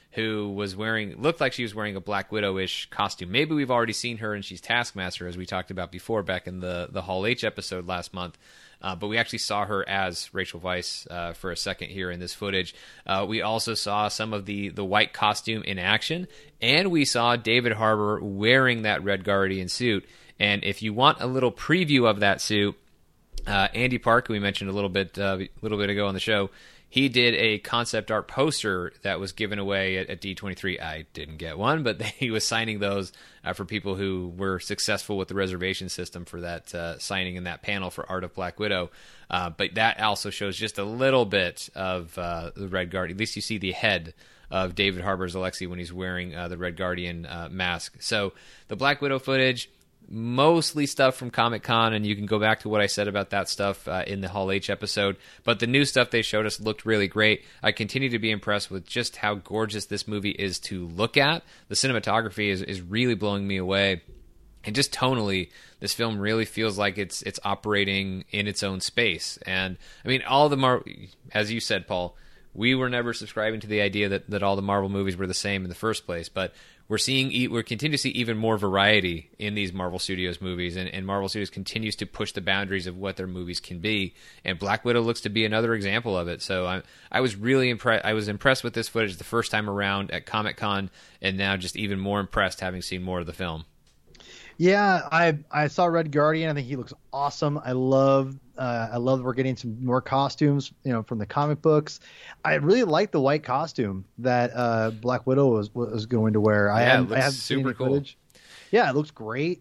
who looked like she was wearing a Black Widow-ish costume. Maybe we've already seen her and she's Taskmaster, as we talked about before back in the Hall H episode last month. But we actually saw her as Rachel Weisz for a second here in this footage. We also saw some of the white costume in action, and we saw David Harbour wearing that Red Guardian suit. And if you want a little preview of that suit, Andy Park, who we mentioned a little bit ago on the show, he did a concept art poster that was given away at D23. I didn't get one, but he was signing those for people who were successful with the reservation system for that signing in that panel for Art of Black Widow. But that also shows just a little bit of the Red Guardian. At least you see the head of David Harbour's Alexei when he's wearing the Red Guardian mask. So the Black Widow footage, mostly stuff from Comic-Con, and you can go back to what I said about that stuff in the Hall H episode. But the new stuff they showed us looked really great. I continue to be impressed with just how gorgeous this movie is to look at. The cinematography is really blowing me away. And just tonally, this film really feels like it's operating in its own space. And, I mean, all the as you said, Paul, we were never subscribing to the idea that all the Marvel movies were the same in the first place, but we're continuing to see even more variety in these Marvel Studios movies, and Marvel Studios continues to push the boundaries of what their movies can be, and Black Widow looks to be another example of it. So I was really impressed. I was impressed with this footage the first time around at Comic-Con, and now just even more impressed having seen more of the film. Yeah, I saw Red Guardian. I think he looks awesome. I love we're getting some more costumes, from the comic books. I really like the white costume that Black Widow was going to wear. I have super cool. Footage. Yeah, it looks great.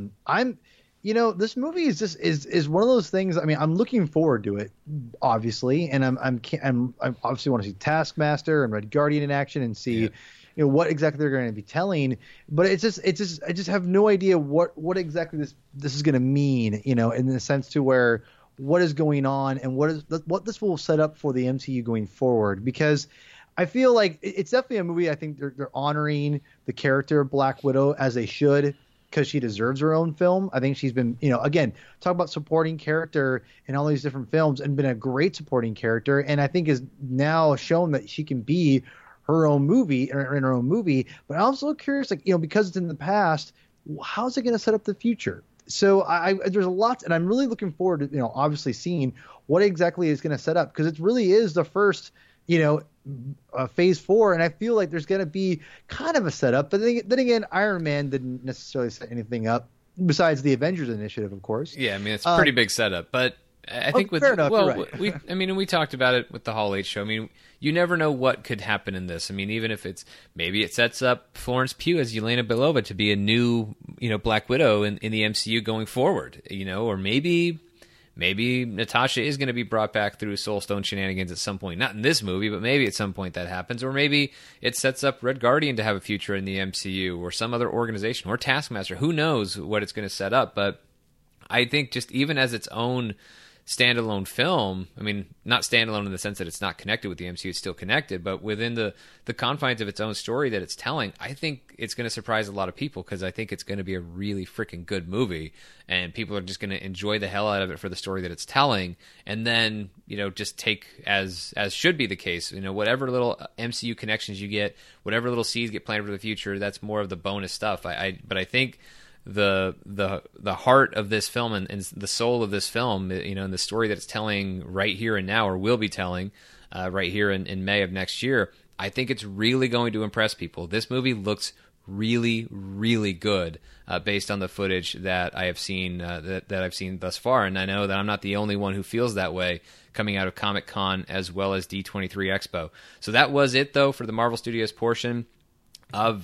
This movie is just is one of those things. I mean, I'm looking forward to it, obviously, and I'm obviously want to see Taskmaster and Red Guardian in action and see. Yeah. What exactly they're going to be telling, but I just have no idea what exactly this is going to mean, in the sense to where what is going on and what this will set up for the MCU going forward, because I feel like it's definitely a movie. I think they're honoring the character of Black Widow as they should, because she deserves her own film. I think she's been, again, talk about supporting character in all these different films and been a great supporting character, and I think is now shown that she can be her own movie or in her own movie. But I'm also curious, because it's in the past, how's it going to set up the future? So there's a lot, and I'm really looking forward to, obviously seeing what exactly is going to set up, because it really is the first, phase 4, and I feel like there's going to be kind of a setup. But then again, Iron Man didn't necessarily set anything up besides the Avengers Initiative, of course. Yeah, I mean, it's a pretty big setup, but I think fair enough, right. we talked about it with the Hall H show. I mean, you never know what could happen in this. I mean, even if maybe it sets up Florence Pugh as Yelena Belova to be a new, Black Widow in the MCU going forward, or maybe Natasha is going to be brought back through Soul Stone shenanigans at some point. Not in this movie, but maybe at some point that happens. Or maybe it sets up Red Guardian to have a future in the MCU, or some other organization, or Taskmaster. Who knows what it's going to set up? But I think just even as its own standalone film, I mean, not standalone in the sense that it's not connected with the MCU, it's still connected, but within the confines of its own story that it's telling, I think it's going to surprise a lot of people, because I think it's going to be a really freaking good movie, and people are just going to enjoy the hell out of it for the story that it's telling, and then, just take, as should be the case, whatever little MCU connections you get, whatever little seeds get planted for the future, that's more of the bonus stuff. But I think the heart of this film and the soul of this film, and the story that it's telling right here and now, or will be telling right here in May of next year, I think it's really going to impress people. This movie looks really, really good based on the footage that I have seen that I've seen thus far, and I know that I'm not the only one who feels that way coming out of Comic-Con as well as D23 Expo. So that was it, though, for the Marvel Studios portion of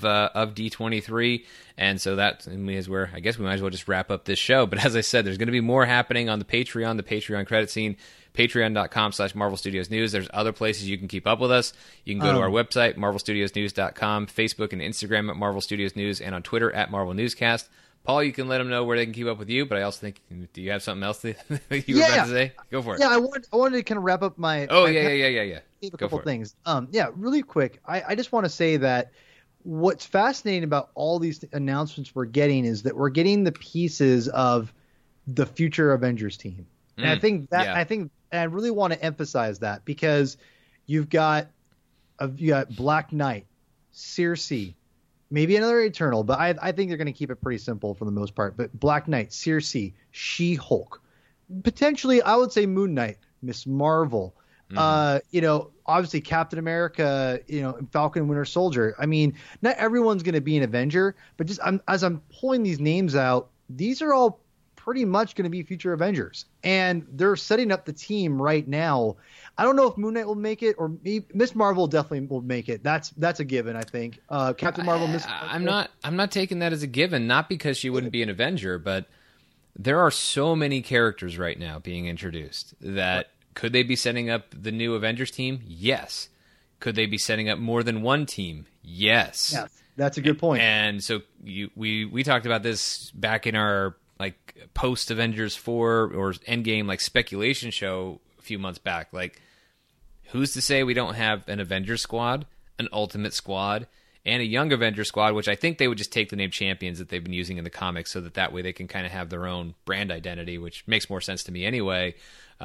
D23, and so that is where I guess we might as well just wrap up this show. But as I said, there's going to be more happening on the Patreon credit scene, patreon.com/Marvel Studios News. There's other places you can keep up with us. You can go to our website, marvelstudiosnews.com, Facebook and Instagram at Marvel Studios News, and on Twitter at Marvel Newscast. Paul, you can let them know where they can keep up with you, but I also think, do you have something else that you were about to say? Go for it. Yeah, I wanted to kind of wrap up my... Oh, yeah. A couple things. Really quick. I just want to say that what's fascinating about all these announcements we're getting is that we're getting the pieces of the future Avengers team. And I think I really want to emphasize that, because you've got Black Knight, Circe. Maybe another Eternal, but I think they're going to keep it pretty simple for the most part. But Black Knight, Circe, She-Hulk. Potentially, I would say Moon Knight, Miss Marvel. Obviously Captain America, Falcon, Winter Soldier. I mean, not everyone's going to be an Avenger, but just as I'm pulling these names out, these are all pretty much going to be future Avengers, and they're setting up the team right now. I don't know if Moon Knight will make it, or Miss Marvel definitely will make it. That's a given, I think. Captain Marvel, Miss. I'm not taking that as a given, not because she wouldn't be an Avenger, but there are so many characters right now being introduced that could they be setting up the new Avengers team? Yes. Could they be setting up more than one team? Yes. Yes, that's a good point. And so we talked about this back in our post Avengers 4 or Endgame speculation show a few months back. Who's to say we don't have an Avengers squad, an Ultimate squad, and a Young Avengers squad, which I think they would just take the name Champions that they've been using in the comics so that way they can kind of have their own brand identity, which makes more sense to me anyway.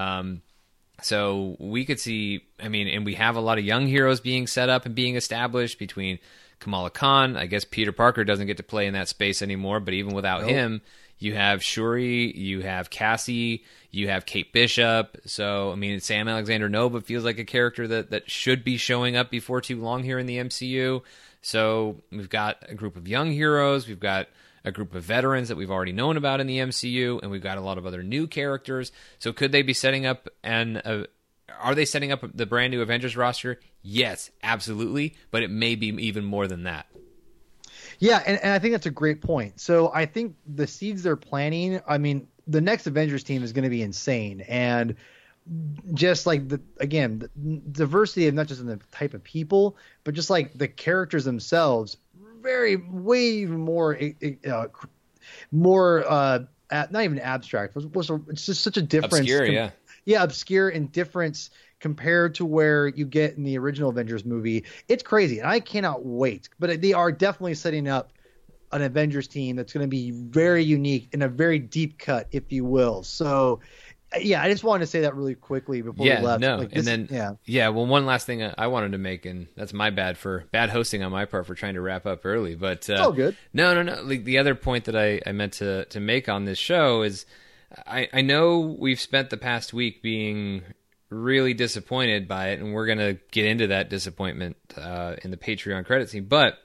So we could see, and we have a lot of young heroes being set up and being established between Kamala Khan. I guess Peter Parker doesn't get to play in that space anymore, but even without him, you have Shuri, you have Cassie, you have Kate Bishop. So, Sam Alexander Nova feels like a character that should be showing up before too long here in the MCU. So we've got a group of young heroes, we've got a group of veterans that we've already known about in the MCU, and we've got a lot of other new characters. So could they be setting up are they setting up the brand new Avengers roster? Yes, absolutely, but it may be even more than that. Yeah, and I think that's a great point. So I think the seeds they're planting, the next Avengers team is going to be insane. And just the diversity of not just in the type of people, but just the characters themselves, way more not even abstract. It's just such a difference. Obscure, obscure and difference compared to where you get in the original Avengers movie. It's crazy, and I cannot wait. But they are definitely setting up an Avengers team that's going to be very unique and a very deep cut, if you will. So, yeah, I just wanted to say that really quickly before we left. Well, one last thing I wanted to make, and that's my bad hosting on my part for trying to wrap up early. But it's all good. No. The other point that I meant to make on this show is I know we've spent the past week being really disappointed by it, and we're going to get into that disappointment in the Patreon credit scene. But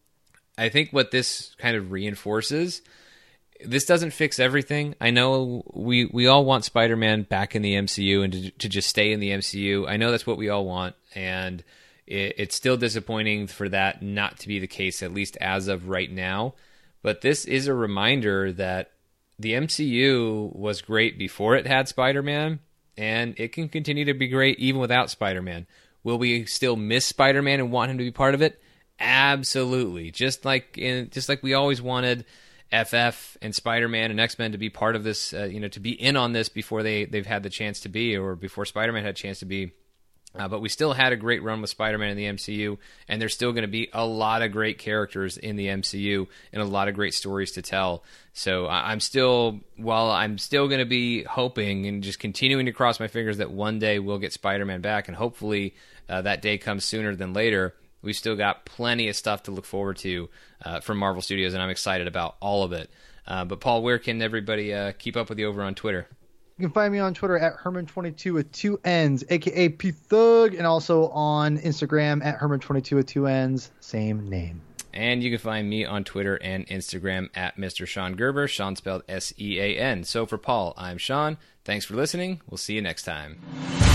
I think what this kind of reinforces, this doesn't fix everything. I know we all want Spider-Man back in the MCU and to just stay in the MCU. I know that's what we all want, and it's still disappointing for that not to be the case, at least as of right now. But this is a reminder that the MCU was great before it had Spider-Man, and it can continue to be great even without Spider-Man. Will we still miss Spider-Man and want him to be part of it? Absolutely. Just like we always wanted FF and Spider-Man and X-Men to be part of this, to be in on this before they've had the chance to be, or before Spider-Man had a chance to be. But we still had a great run with Spider-Man in the MCU, and there's still going to be a lot of great characters in the MCU and a lot of great stories to tell. So I'm still going to be hoping and just continuing to cross my fingers that one day we'll get Spider-Man back, and hopefully that day comes sooner than later. We've still got plenty of stuff to look forward to from Marvel Studios, and I'm excited about all of it. But Paul, where can everybody keep up with you over on Twitter? You can find me on Twitter at Herman22 with 2 N's, a.k.a. P-Thug, and also on Instagram at Herman22 with 2 N's, same name. And you can find me on Twitter and Instagram at Mr. Sean Gerber, Sean spelled S-E-A-N. So for Paul, I'm Sean. Thanks for listening. We'll see you next time.